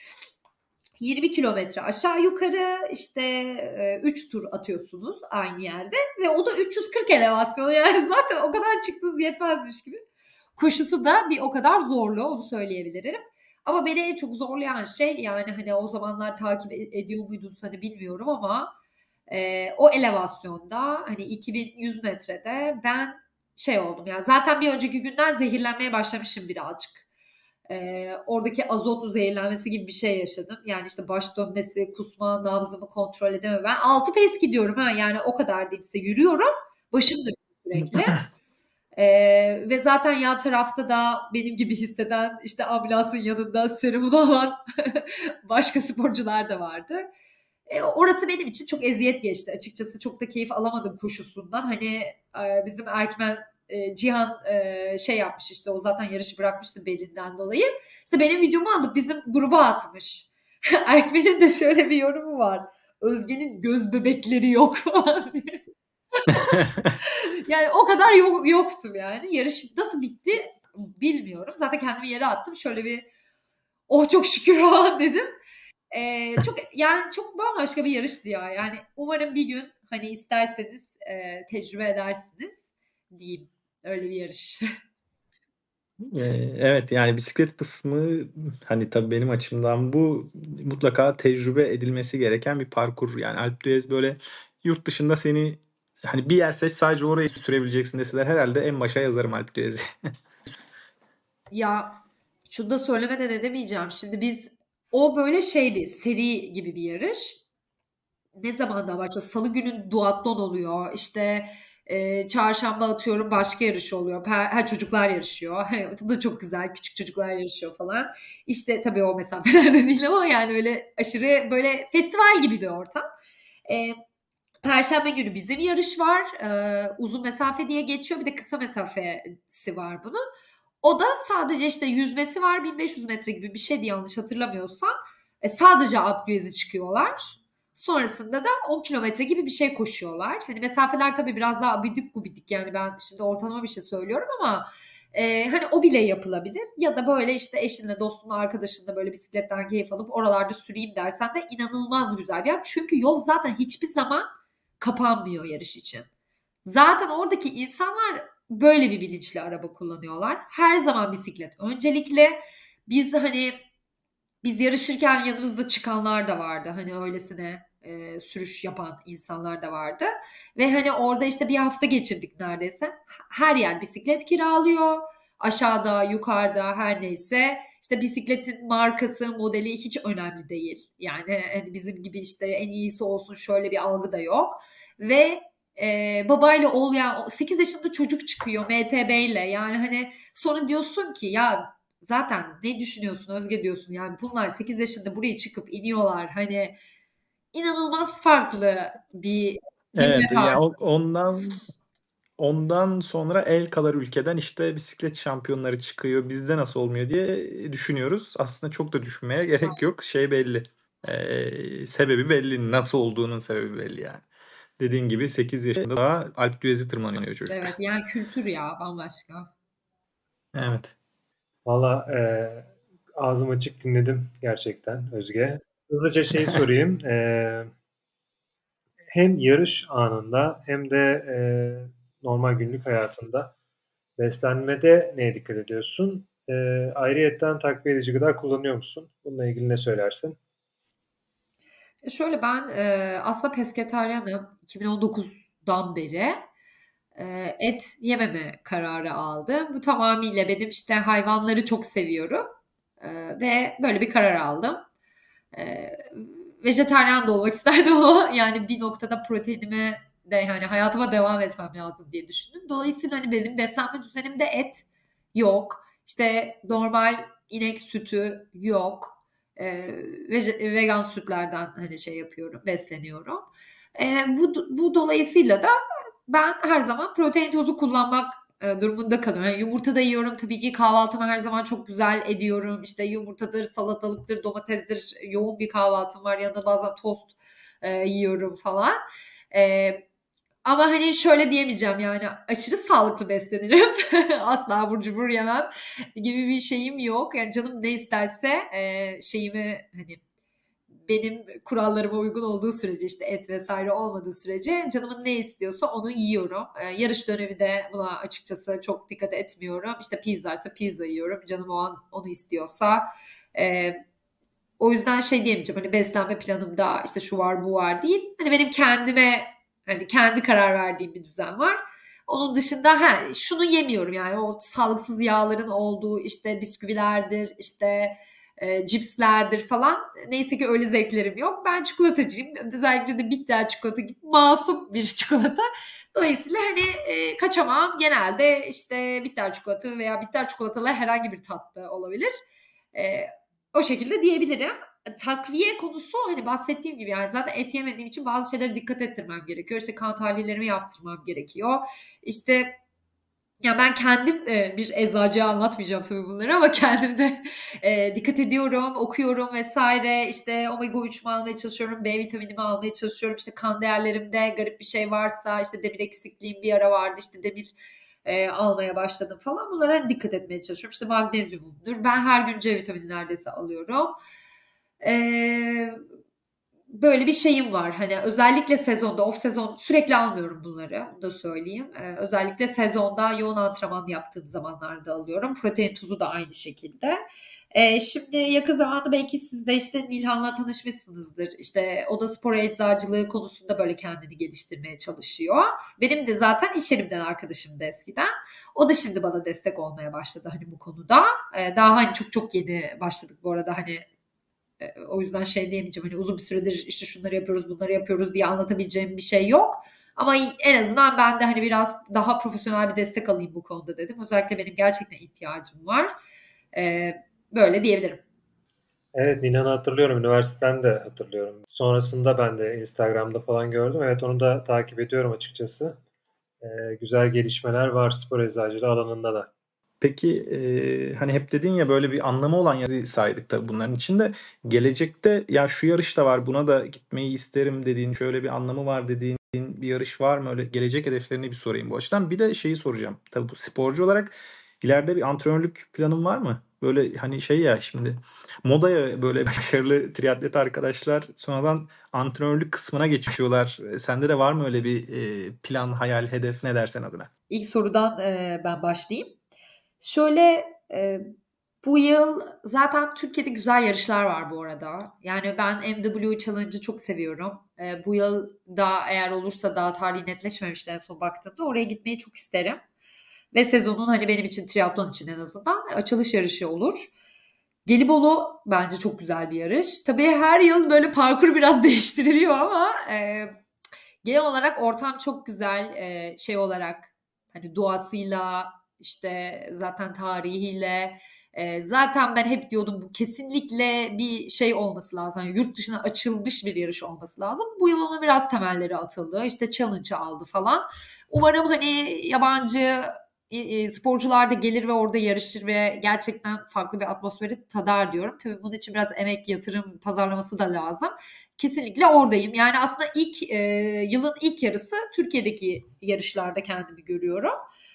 [SPEAKER 4] yirmi kilometre aşağı yukarı işte üç tur atıyorsunuz aynı yerde ve o da üç yüz kırk elevasyon, yani zaten o kadar çıktınız yetmezmiş gibi. Koşusu da bir o kadar zorlu, onu söyleyebilirim. Ama beni en çok zorlayan şey, yani hani o zamanlar takip ediyor muydunuz hani bilmiyorum ama e, o elevasyonda hani iki bin yüz metrede ben şey oldum ya, zaten bir önceki günden zehirlenmeye başlamışım birazcık. Ee, oradaki azot zehirlenmesi gibi bir şey yaşadım. Yani işte baş dönmesi, kusma, nabzımı kontrol edemem. Ben altı pace gidiyorum ha, yani o kadar değil, size yürüyorum. Başım dönüyor sürekli. Ee, ve zaten yan tarafta da benim gibi hisseden, işte ambulansın yanında serumunu alan başka sporcular da vardı. E, orası benim için çok eziyet geçti açıkçası. Çok da keyif alamadım koşusundan. Hani e, bizim Erkmen e, Cihan e, şey yapmış işte o zaten yarışı bırakmıştı belinden dolayı. İşte benim videomu alıp bizim gruba atmış. Erkmen'in de şöyle bir yorumu var. Özge'nin göz bebekleri yok falan diye. Yani o kadar yok, yoktum yani. Yarış nasıl bitti bilmiyorum. Zaten kendimi yere attım. Şöyle bir oh çok şükür falan dedim. Ee, çok yani çok bambaşka bir yarıştı ya. Yani umarım bir gün hani isterseniz e, tecrübe edersiniz diyeyim. Öyle bir yarış.
[SPEAKER 3] Ee, Evet yani bisiklet kısmı hani tabii benim açımdan bu mutlaka tecrübe edilmesi gereken bir parkur. Yani Alpe d'Huez böyle yurt dışında seni hani bir yer seç sadece orayı sürebileceksin deseler herhalde en başa yazarım Alpe d'Huez'i.
[SPEAKER 4] Ya şunu da söylemeden edemeyeceğim. Şimdi biz o böyle şey bir seri gibi bir yarış. Ne zamandan başlıyor? Salı günü duatlon oluyor. İşte e, çarşamba atıyorum başka yarış oluyor. Ha, ha, çocuklar yarışıyor. O da çok güzel. Küçük çocuklar yarışıyor falan. İşte tabii o mesafelerde değil ama yani öyle aşırı böyle festival gibi bir ortam. E, Perşembe günü bizim yarış var. E, uzun mesafe diye geçiyor. Bir de kısa mesafesi var bunun. O da sadece işte yüzmesi var. bin beş yüz metre gibi bir şeydi yanlış hatırlamıyorsam. E, sadece Alpe d'Huez'i çıkıyorlar. Sonrasında da on kilometre gibi bir şey koşuyorlar. Hani mesafeler tabii biraz daha abidik gubidik yani ben şimdi ortalama bir şey söylüyorum ama e, hani o bile yapılabilir. Ya da böyle işte eşinle, dostunla, arkadaşınla böyle bisikletten keyif alıp oralarda süreyim dersen de inanılmaz güzel bir yer. Çünkü yol zaten hiçbir zaman kapanmıyor yarış için. Zaten oradaki insanlar böyle bir bilinçli araba kullanıyorlar. Her zaman bisiklet öncelikle. Biz hani biz yarışırken yanımızda çıkanlar da vardı. Hani öylesine e, sürüş yapan insanlar da vardı. Ve hani orada işte bir hafta geçirdik neredeyse. Her yer bisiklet kiralıyor. Aşağıda, yukarıda her neyse. İşte bisikletin markası, modeli hiç önemli değil. Yani hani bizim gibi işte en iyisi olsun şöyle bir algı da yok. Ve e, babayla oğul yani sekiz yaşında çocuk çıkıyor M T B ile. Yani hani sonra diyorsun ki ya zaten ne düşünüyorsun Özge diyorsun yani bunlar sekiz yaşında buraya çıkıp iniyorlar hani inanılmaz farklı bir
[SPEAKER 3] Evet
[SPEAKER 4] millet
[SPEAKER 3] yani
[SPEAKER 4] hali.
[SPEAKER 3] o- ondan ondan sonra el kadar ülkeden işte bisiklet şampiyonları çıkıyor. Bizde nasıl olmuyor diye düşünüyoruz. Aslında çok da düşünmeye gerek yok. Şey belli. Ee, sebebi belli. Nasıl olduğunun sebebi belli yani. Dediğin gibi sekiz yaşında daha Alpe d'Huez'i tırmanıyor çocuk.
[SPEAKER 4] Evet yani kültür ya bambaşka.
[SPEAKER 3] Evet.
[SPEAKER 2] Valla e, ağzım açık dinledim gerçekten Özge. Hızlıca şey sorayım. E, hem yarış anında hem de e, normal günlük hayatında beslenmede neye dikkat ediyorsun? E, ayrıyetten takviye edici gıda kullanıyor musun? Bununla ilgili ne söylersin?
[SPEAKER 4] E şöyle ben e, aslında pesketaryanım iki bin on dokuzdan beri e, et yememe kararı aldım. Bu tamamıyla benim işte hayvanları çok seviyorum E, ve böyle bir karar aldım. E, Vejetaryen de olmak isterdim ama yani bir noktada proteinime de yani hayatıma devam etmem lazım diye düşündüm. Dolayısıyla hani benim beslenme düzenimde et yok. İşte normal inek sütü yok. E, vege- vegan sütlerden hani şey yapıyorum, besleniyorum. E, bu bu dolayısıyla da ben her zaman protein tozu kullanmak e, durumunda kalıyorum. Yani yumurta da yiyorum tabii ki kahvaltımı her zaman çok güzel ediyorum. İşte yumurtadır, salatalıktır, domatesdir. Yoğun bir kahvaltım var. Yanında bazen tost e, yiyorum falan. E, Ama hani şöyle diyemeyeceğim yani aşırı sağlıklı beslenirim. Asla abur cubur yemem gibi bir şeyim yok. Yani canım ne isterse e, şeyimi hani benim kurallarıma uygun olduğu sürece işte et vesaire olmadığı sürece canımın ne istiyorsa onu yiyorum. Ee, yarış dönemi de buna açıkçası çok dikkat etmiyorum. İşte pizza ise pizza yiyorum. Canım o an onu istiyorsa. Ee, O yüzden şey diyemeyeceğim hani beslenme planımda işte şu var bu var değil. Hani benim kendime hani kendi karar verdiğim bir düzen var. Onun dışında ha, şunu yemiyorum yani o sağlıksız yağların olduğu işte bisküvilerdir işte e, cipslerdir falan. Neyse ki öyle zevklerim yok. Ben çikolatacıyım. Özellikle de bitter çikolata gibi masum bir çikolata. Dolayısıyla hani e, kaçamam. Genelde işte bitter çikolata veya bitter çikolatalı herhangi bir tatlı olabilir. E, O şekilde diyebilirim. Takviye konusu hani bahsettiğim gibi yani zaten et yemediğim için bazı şeylere dikkat ettirmem gerekiyor. İşte kan tahlillerimi yaptırmam gerekiyor. İşte Ya ben kendim e, bir eczacıya anlatmayacağım tabii bunları ama kendim de e, dikkat ediyorum, okuyorum vesaire. İşte omega üçümü almaya çalışıyorum, B vitaminimi almaya çalışıyorum. İşte kan değerlerimde garip bir şey varsa, işte demir eksikliğim bir ara vardı, işte demir e, almaya başladım falan. Bunlara dikkat etmeye çalışıyorum. İşte magnezyumumdur. Ben her gün C vitamini neredeyse alıyorum. Eee Böyle bir şeyim var. Hani özellikle sezonda, off sezon sürekli almıyorum bunları. Bunu da söyleyeyim. Ee, özellikle sezonda yoğun antrenman yaptığım zamanlarda alıyorum. Protein tuzu da aynı şekilde. Ee, şimdi yakın zamanda belki siz de işte Nilhan'la tanışmışsınızdır. İşte o da spor eczacılığı konusunda böyle kendini geliştirmeye çalışıyor. Benim de zaten iş yerimden arkadaşım da eskiden. O da şimdi bana destek olmaya başladı hani bu konuda. Ee, daha hani çok çok yeni başladık bu arada hani o yüzden şey diyemeyeceğim hani uzun bir süredir işte şunları yapıyoruz bunları yapıyoruz diye anlatabileceğim bir şey yok. Ama en azından ben de hani biraz daha profesyonel bir destek alayım bu konuda dedim. Özellikle benim gerçekten ihtiyacım var. Ee, böyle diyebilirim.
[SPEAKER 2] Evet, Nilan'ı hatırlıyorum. Üniversiteden de hatırlıyorum. Sonrasında ben de Instagram'da falan gördüm. Evet, onu da takip ediyorum açıkçası. Ee, güzel gelişmeler var spor eczacılığı alanında da.
[SPEAKER 3] Peki e, hani hep dedin ya böyle bir anlamı olan yazı saydık tabii bunların içinde. Gelecekte ya şu yarış da var buna da gitmeyi isterim dediğin şöyle bir anlamı var dediğin bir yarış var mı? Öyle gelecek hedeflerini bir sorayım bu açıdan. Bir de şeyi soracağım. Tabii bu sporcu olarak ileride bir antrenörlük planın var mı? Böyle hani şey ya şimdi modaya böyle başarılı triatlet arkadaşlar sonradan antrenörlük kısmına geçiyorlar. Sende de var mı öyle bir e, plan, hayal, hedef ne dersen adına?
[SPEAKER 4] İlk sorudan e, ben başlayayım. Şöyle e, bu yıl zaten Türkiye'de güzel yarışlar var bu arada. Yani ben M W Challenge'ı çok seviyorum. E, bu yıl da eğer olursa daha tarihi netleşmemişti en son baktığımda oraya gitmeyi çok isterim. Ve sezonun hani benim için triatlon için en azından açılış yarışı olur. Gelibolu bence çok güzel bir yarış. Tabii her yıl böyle parkur biraz değiştiriliyor ama e, genel olarak ortam çok güzel e, şey olarak hani doğasıyla işte zaten tarihiyle e, zaten ben hep diyordum bu kesinlikle bir şey olması lazım. Yani yurt dışına açılmış bir yarış olması lazım. Bu yıl onun biraz temelleri atıldı. İşte challenge aldı falan. Umarım hani yabancı e, e, sporcular da gelir ve orada yarışır ve gerçekten farklı bir atmosferi tadar diyorum. Tabii bunun için biraz emek, yatırım, pazarlaması da lazım. Kesinlikle oradayım. Yani aslında ilk e, yılın ilk yarısı Türkiye'deki yarışlarda kendimi görüyorum.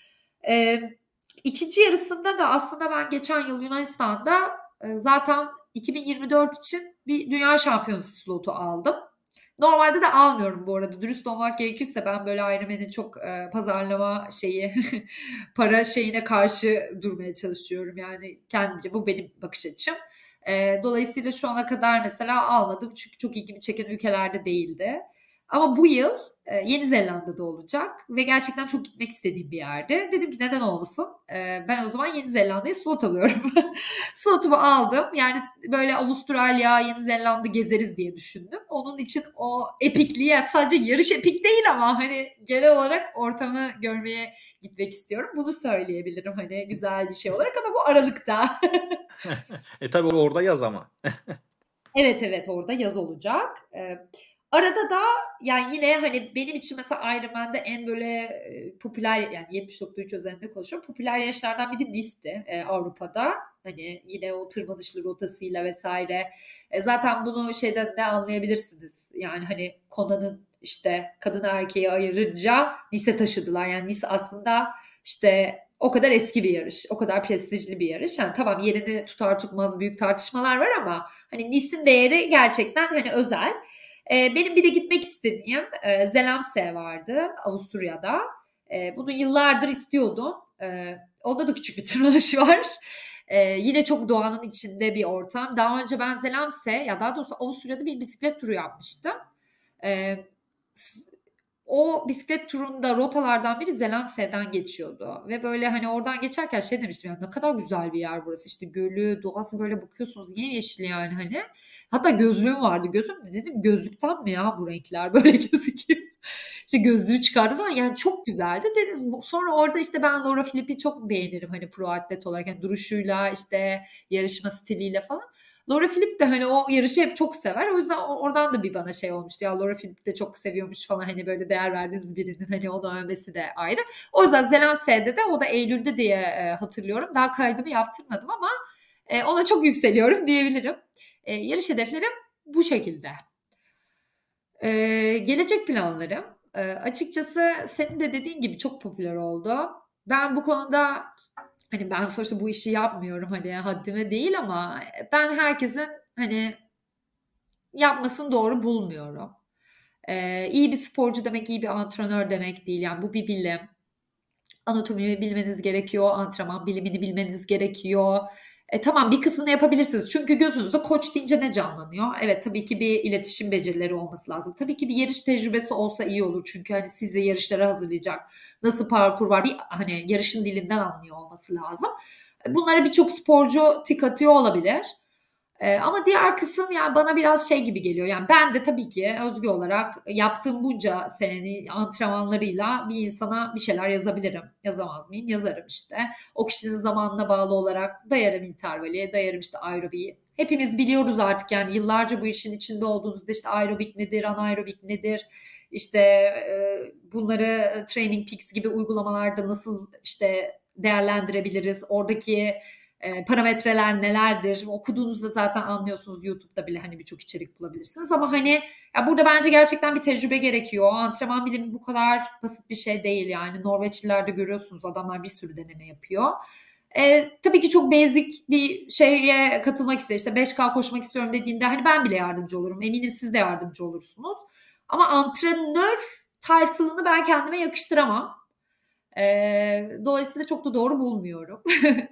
[SPEAKER 4] E, ikinci yarısında da aslında ben geçen yıl Yunanistan'da e, zaten iki bin yirmi dört için bir dünya şampiyonası slotu aldım. Normalde de almıyorum bu arada. Dürüst olmak gerekirse ben böyle Ironman'in çok e, pazarlama şeyi, para şeyine karşı durmaya çalışıyorum. Yani kendince bu benim bakış açım. E, dolayısıyla şu ana kadar mesela almadım çünkü çok ilgimi çeken ülkelerde değildi. Ama bu yıl e, Yeni Zelanda'da olacak ve gerçekten çok gitmek istediğim bir yerde. Dedim ki neden olmasın? E, ben o zaman Yeni Zelanda'ya slot alıyorum. Slotumu aldım. Yani böyle Avustralya, Yeni Zelanda gezeriz diye düşündüm. Onun için o epikliği sadece yarış epik değil ama hani genel olarak ortamı görmeye gitmek istiyorum. Bunu söyleyebilirim hani güzel bir şey olarak ama bu Aralık'ta.
[SPEAKER 3] e tabii orada yaz ama.
[SPEAKER 4] Evet evet orada yaz olacak. Ee, arada da yani yine hani benim için mesela Ironman'de en böyle e, popüler yani yetmiş nokta üç özelinde konuşuyorum. Popüler yarışlardan biri Nice'ti e, Avrupa'da. Hani yine o tırmanışlı rotasıyla vesaire. E, zaten bunu şeyden de anlayabilirsiniz. Yani hani Cona'nın işte kadın erkeği ayırınca Nice'e taşıdılar. Yani Nice aslında işte o kadar eski bir yarış, o kadar prestijli bir yarış. Yani tamam yerini tutar tutmaz büyük tartışmalar var ama hani Nice'in değeri gerçekten hani özel. Ee, benim bir de gitmek istediğim e, Zelamse vardı Avusturya'da. E, bunu yıllardır istiyordum. E, onda da küçük bir tırmanış var. E, yine çok doğanın içinde bir ortam. Daha önce ben Zelamse ya daha doğrusu Avusturya'da bir bisiklet turu yapmıştım. E, O bisiklet turunda rotalardan biri Zelamse'den geçiyordu. Ve böyle hani oradan geçerken şey demiştim ya ne kadar güzel bir yer burası. İşte gölü, doğası böyle bakıyorsunuz yemyeşil yani hani. Hatta gözlüğüm vardı gözümde dedim gözlükten mi ya bu renkler böyle gözüküyor. İşte gözlüğü çıkardım falan yani çok güzeldi. Dedim. Sonra orada işte ben Laura Philippe'i çok beğenirim hani pro atlet olarak. Yani duruşuyla işte yarışma stiliyle falan. Laura Philipp de hani o yarışı hep çok sever. O yüzden oradan da bir bana şey olmuştu. Ya Laura Philipp de çok seviyormuş falan, hani böyle değer verdiğiniz birinin hani onu övmesi de ayrı. O yüzden Zelense'de de o da Eylül'de diye e, hatırlıyorum. Daha kaydımı yaptırmadım ama e, ona çok yükseliyorum diyebilirim. E, yarış hedeflerim bu şekilde. E, gelecek planlarım. E, açıkçası senin de dediğin gibi çok popüler oldu. Ben bu konuda hani ben sonuçta bu işi yapmıyorum, hani haddime değil, ama ben herkesin hani yapmasını doğru bulmuyorum. Ee, iyi bir sporcu demek iyi bir antrenör demek değil. Yani bu bir bilim. Anatomi bilmeniz gerekiyor, antrenman bilimini bilmeniz gerekiyor. E, tamam, bir kısmını yapabilirsiniz. Çünkü gözünüzde koç deyince ne canlanıyor? Evet, tabii ki bir iletişim becerileri olması lazım. Tabii ki bir yarış tecrübesi olsa iyi olur. Çünkü hani sizi yarışlara hazırlayacak, nasıl parkur var, bir hani yarışın dilinden anlıyor olması lazım. Bunlara birçok sporcu tik atıyor olabilir. Ee, ama diğer kısım yani bana biraz şey gibi geliyor. Yani ben de tabii ki Özge olarak yaptığım bunca senenin antrenmanlarıyla bir insana bir şeyler yazabilirim. Yazamaz mıyım? Yazarım işte. O kişinin zamanına bağlı olarak dayarım intervali, dayarım işte aerobiği. Hepimiz biliyoruz artık, yani yıllarca bu işin içinde olduğunuzda işte aerobik nedir, anaerobik nedir? İşte e, bunları Training Peaks gibi uygulamalarda nasıl işte değerlendirebiliriz? Oradaki e, parametreler nelerdir? Okuduğunuzda zaten anlıyorsunuz. YouTube'da bile hani birçok içerik bulabilirsiniz. Ama hani ya burada bence gerçekten bir tecrübe gerekiyor. Antrenman bilimi bu kadar basit bir şey değil yani. Norveçlilerde görüyorsunuz, adamlar bir sürü deneme yapıyor. E, tabii ki çok basic bir şeye katılmak ister. İşte beş K koşmak istiyorum dediğinde hani ben bile yardımcı olurum. Eminim siz de yardımcı olursunuz. Ama antrenör title'ını ben kendime yakıştıramam. E, dolayısıyla çok da doğru bulmuyorum.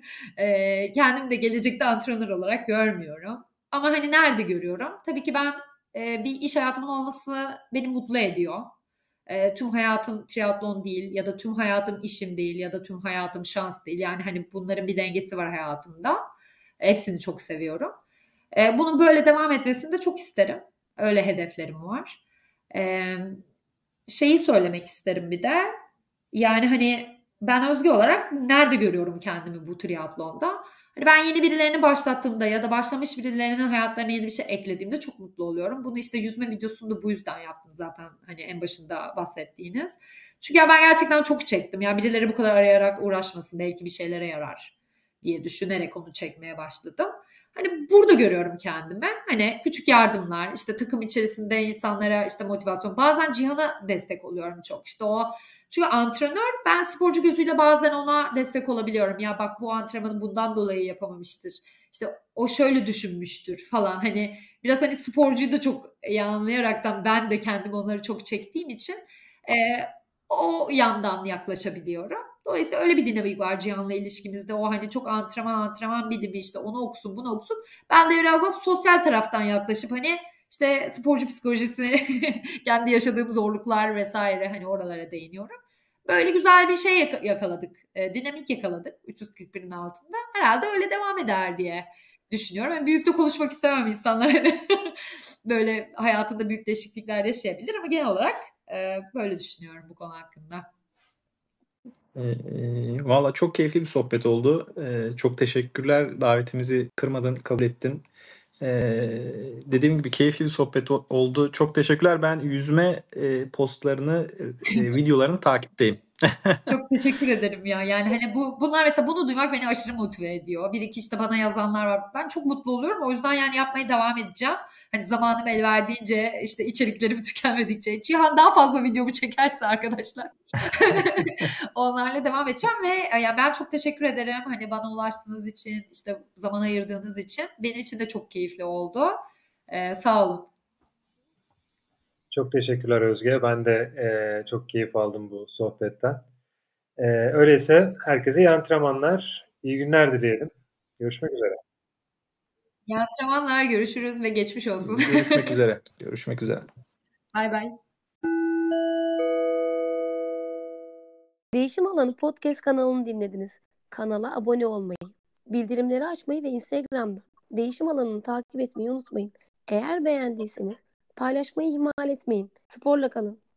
[SPEAKER 4] e, kendimi de gelecekte antrenör olarak görmüyorum. Ama hani nerede görüyorum? Tabii ki ben e, bir iş hayatımın olması beni mutlu ediyor. E, tüm hayatım triatlon değil, ya da tüm hayatım işim değil, ya da tüm hayatım şans değil. Yani hani bunların bir dengesi var hayatımda. Hepsini çok seviyorum. E, bunun böyle devam etmesini de çok isterim. Öyle hedeflerim var. E, şeyi söylemek isterim bir de. Yani hani ben Özge olarak nerede görüyorum kendimi bu triatlonda? Hani ben yeni birilerini başlattığımda ya da başlamış birilerinin hayatlarına yeni bir şey eklediğimde çok mutlu oluyorum. Bunu işte yüzme videosunda bu yüzden yaptım zaten, hani en başında bahsettiğiniz. Çünkü ya ben gerçekten çok çektim. Ya birileri bu kadar arayarak uğraşmasın, belki bir şeylere yarar diye düşünerek onu çekmeye başladım. Hani burada görüyorum kendimi. Hani küçük yardımlar, işte takım içerisinde insanlara işte motivasyon. Bazen Cihan'a destek oluyorum çok. İşte o, çünkü antrenör, ben sporcu gözüyle bazen ona destek olabiliyorum. Ya bak, bu antrenmanı bundan dolayı yapamamıştır. İşte o şöyle düşünmüştür falan. Hani biraz hani sporcuyu da çok iyi anlayaraktan ben de kendim onları çok çektiğim için e, o yandan yaklaşabiliyorum. Dolayısıyla öyle bir dinamik var Cihan'la ilişkimizde. O hani çok antrenman antrenman bilimi, işte onu okusun bunu okusun. Ben de biraz da sosyal taraftan yaklaşıp hani işte sporcu psikolojisi, kendi yaşadığım zorluklar vesaire, hani oralara değiniyorum. Böyle güzel bir şey yakaladık. E, dinamik yakaladık üç yüz kırk birin altında. Herhalde öyle devam eder diye düşünüyorum. Yani büyük de konuşmak istemem, insanlar hani böyle hayatında büyük değişiklikler yaşayabilir, ama genel olarak e, böyle düşünüyorum bu konu hakkında.
[SPEAKER 3] E, e, Valla çok keyifli bir sohbet oldu. E, çok teşekkürler. Davetimizi kırmadın, kabul ettin. Ee, dediğim gibi keyifli bir sohbet o- oldu. Çok teşekkürler. Ben yüzme e, postlarını, e, videolarını takipteyim.
[SPEAKER 4] Çok teşekkür ederim ya. Yani hani bu bunlar mesela, bunu duymak beni aşırı motive ediyor. Bir iki işte bana yazanlar var. Ben çok mutlu oluyorum. O yüzden yani yapmaya devam edeceğim. Hani zamanım el verdiğince, işte içeriklerim tükenmedikçe. Cihan daha fazla videomu çekerse arkadaşlar. Onlarla devam edeceğim ve ya ben çok teşekkür ederim. Hani bana ulaştığınız için, işte zaman ayırdığınız için. Benim için de çok keyifli oldu. Ee, sağ olun.
[SPEAKER 2] Çok teşekkürler Özge. Ben de e, çok keyif aldım bu sohbetten. E, öyleyse herkese iyi antrenmanlar, iyi günler dileyelim. Görüşmek üzere.
[SPEAKER 4] İyi antrenmanlar, görüşürüz ve geçmiş olsun.
[SPEAKER 3] Görüşmek üzere. Görüşmek üzere.
[SPEAKER 4] Bay bay.
[SPEAKER 1] Değişim Alanı Podcast kanalını dinlediniz. Kanala abone olmayı, bildirimleri açmayı ve Instagram'da Değişim Alanı'nı takip etmeyi unutmayın. Eğer beğendiyseniz paylaşmayı ihmal etmeyin. Sporla kalın.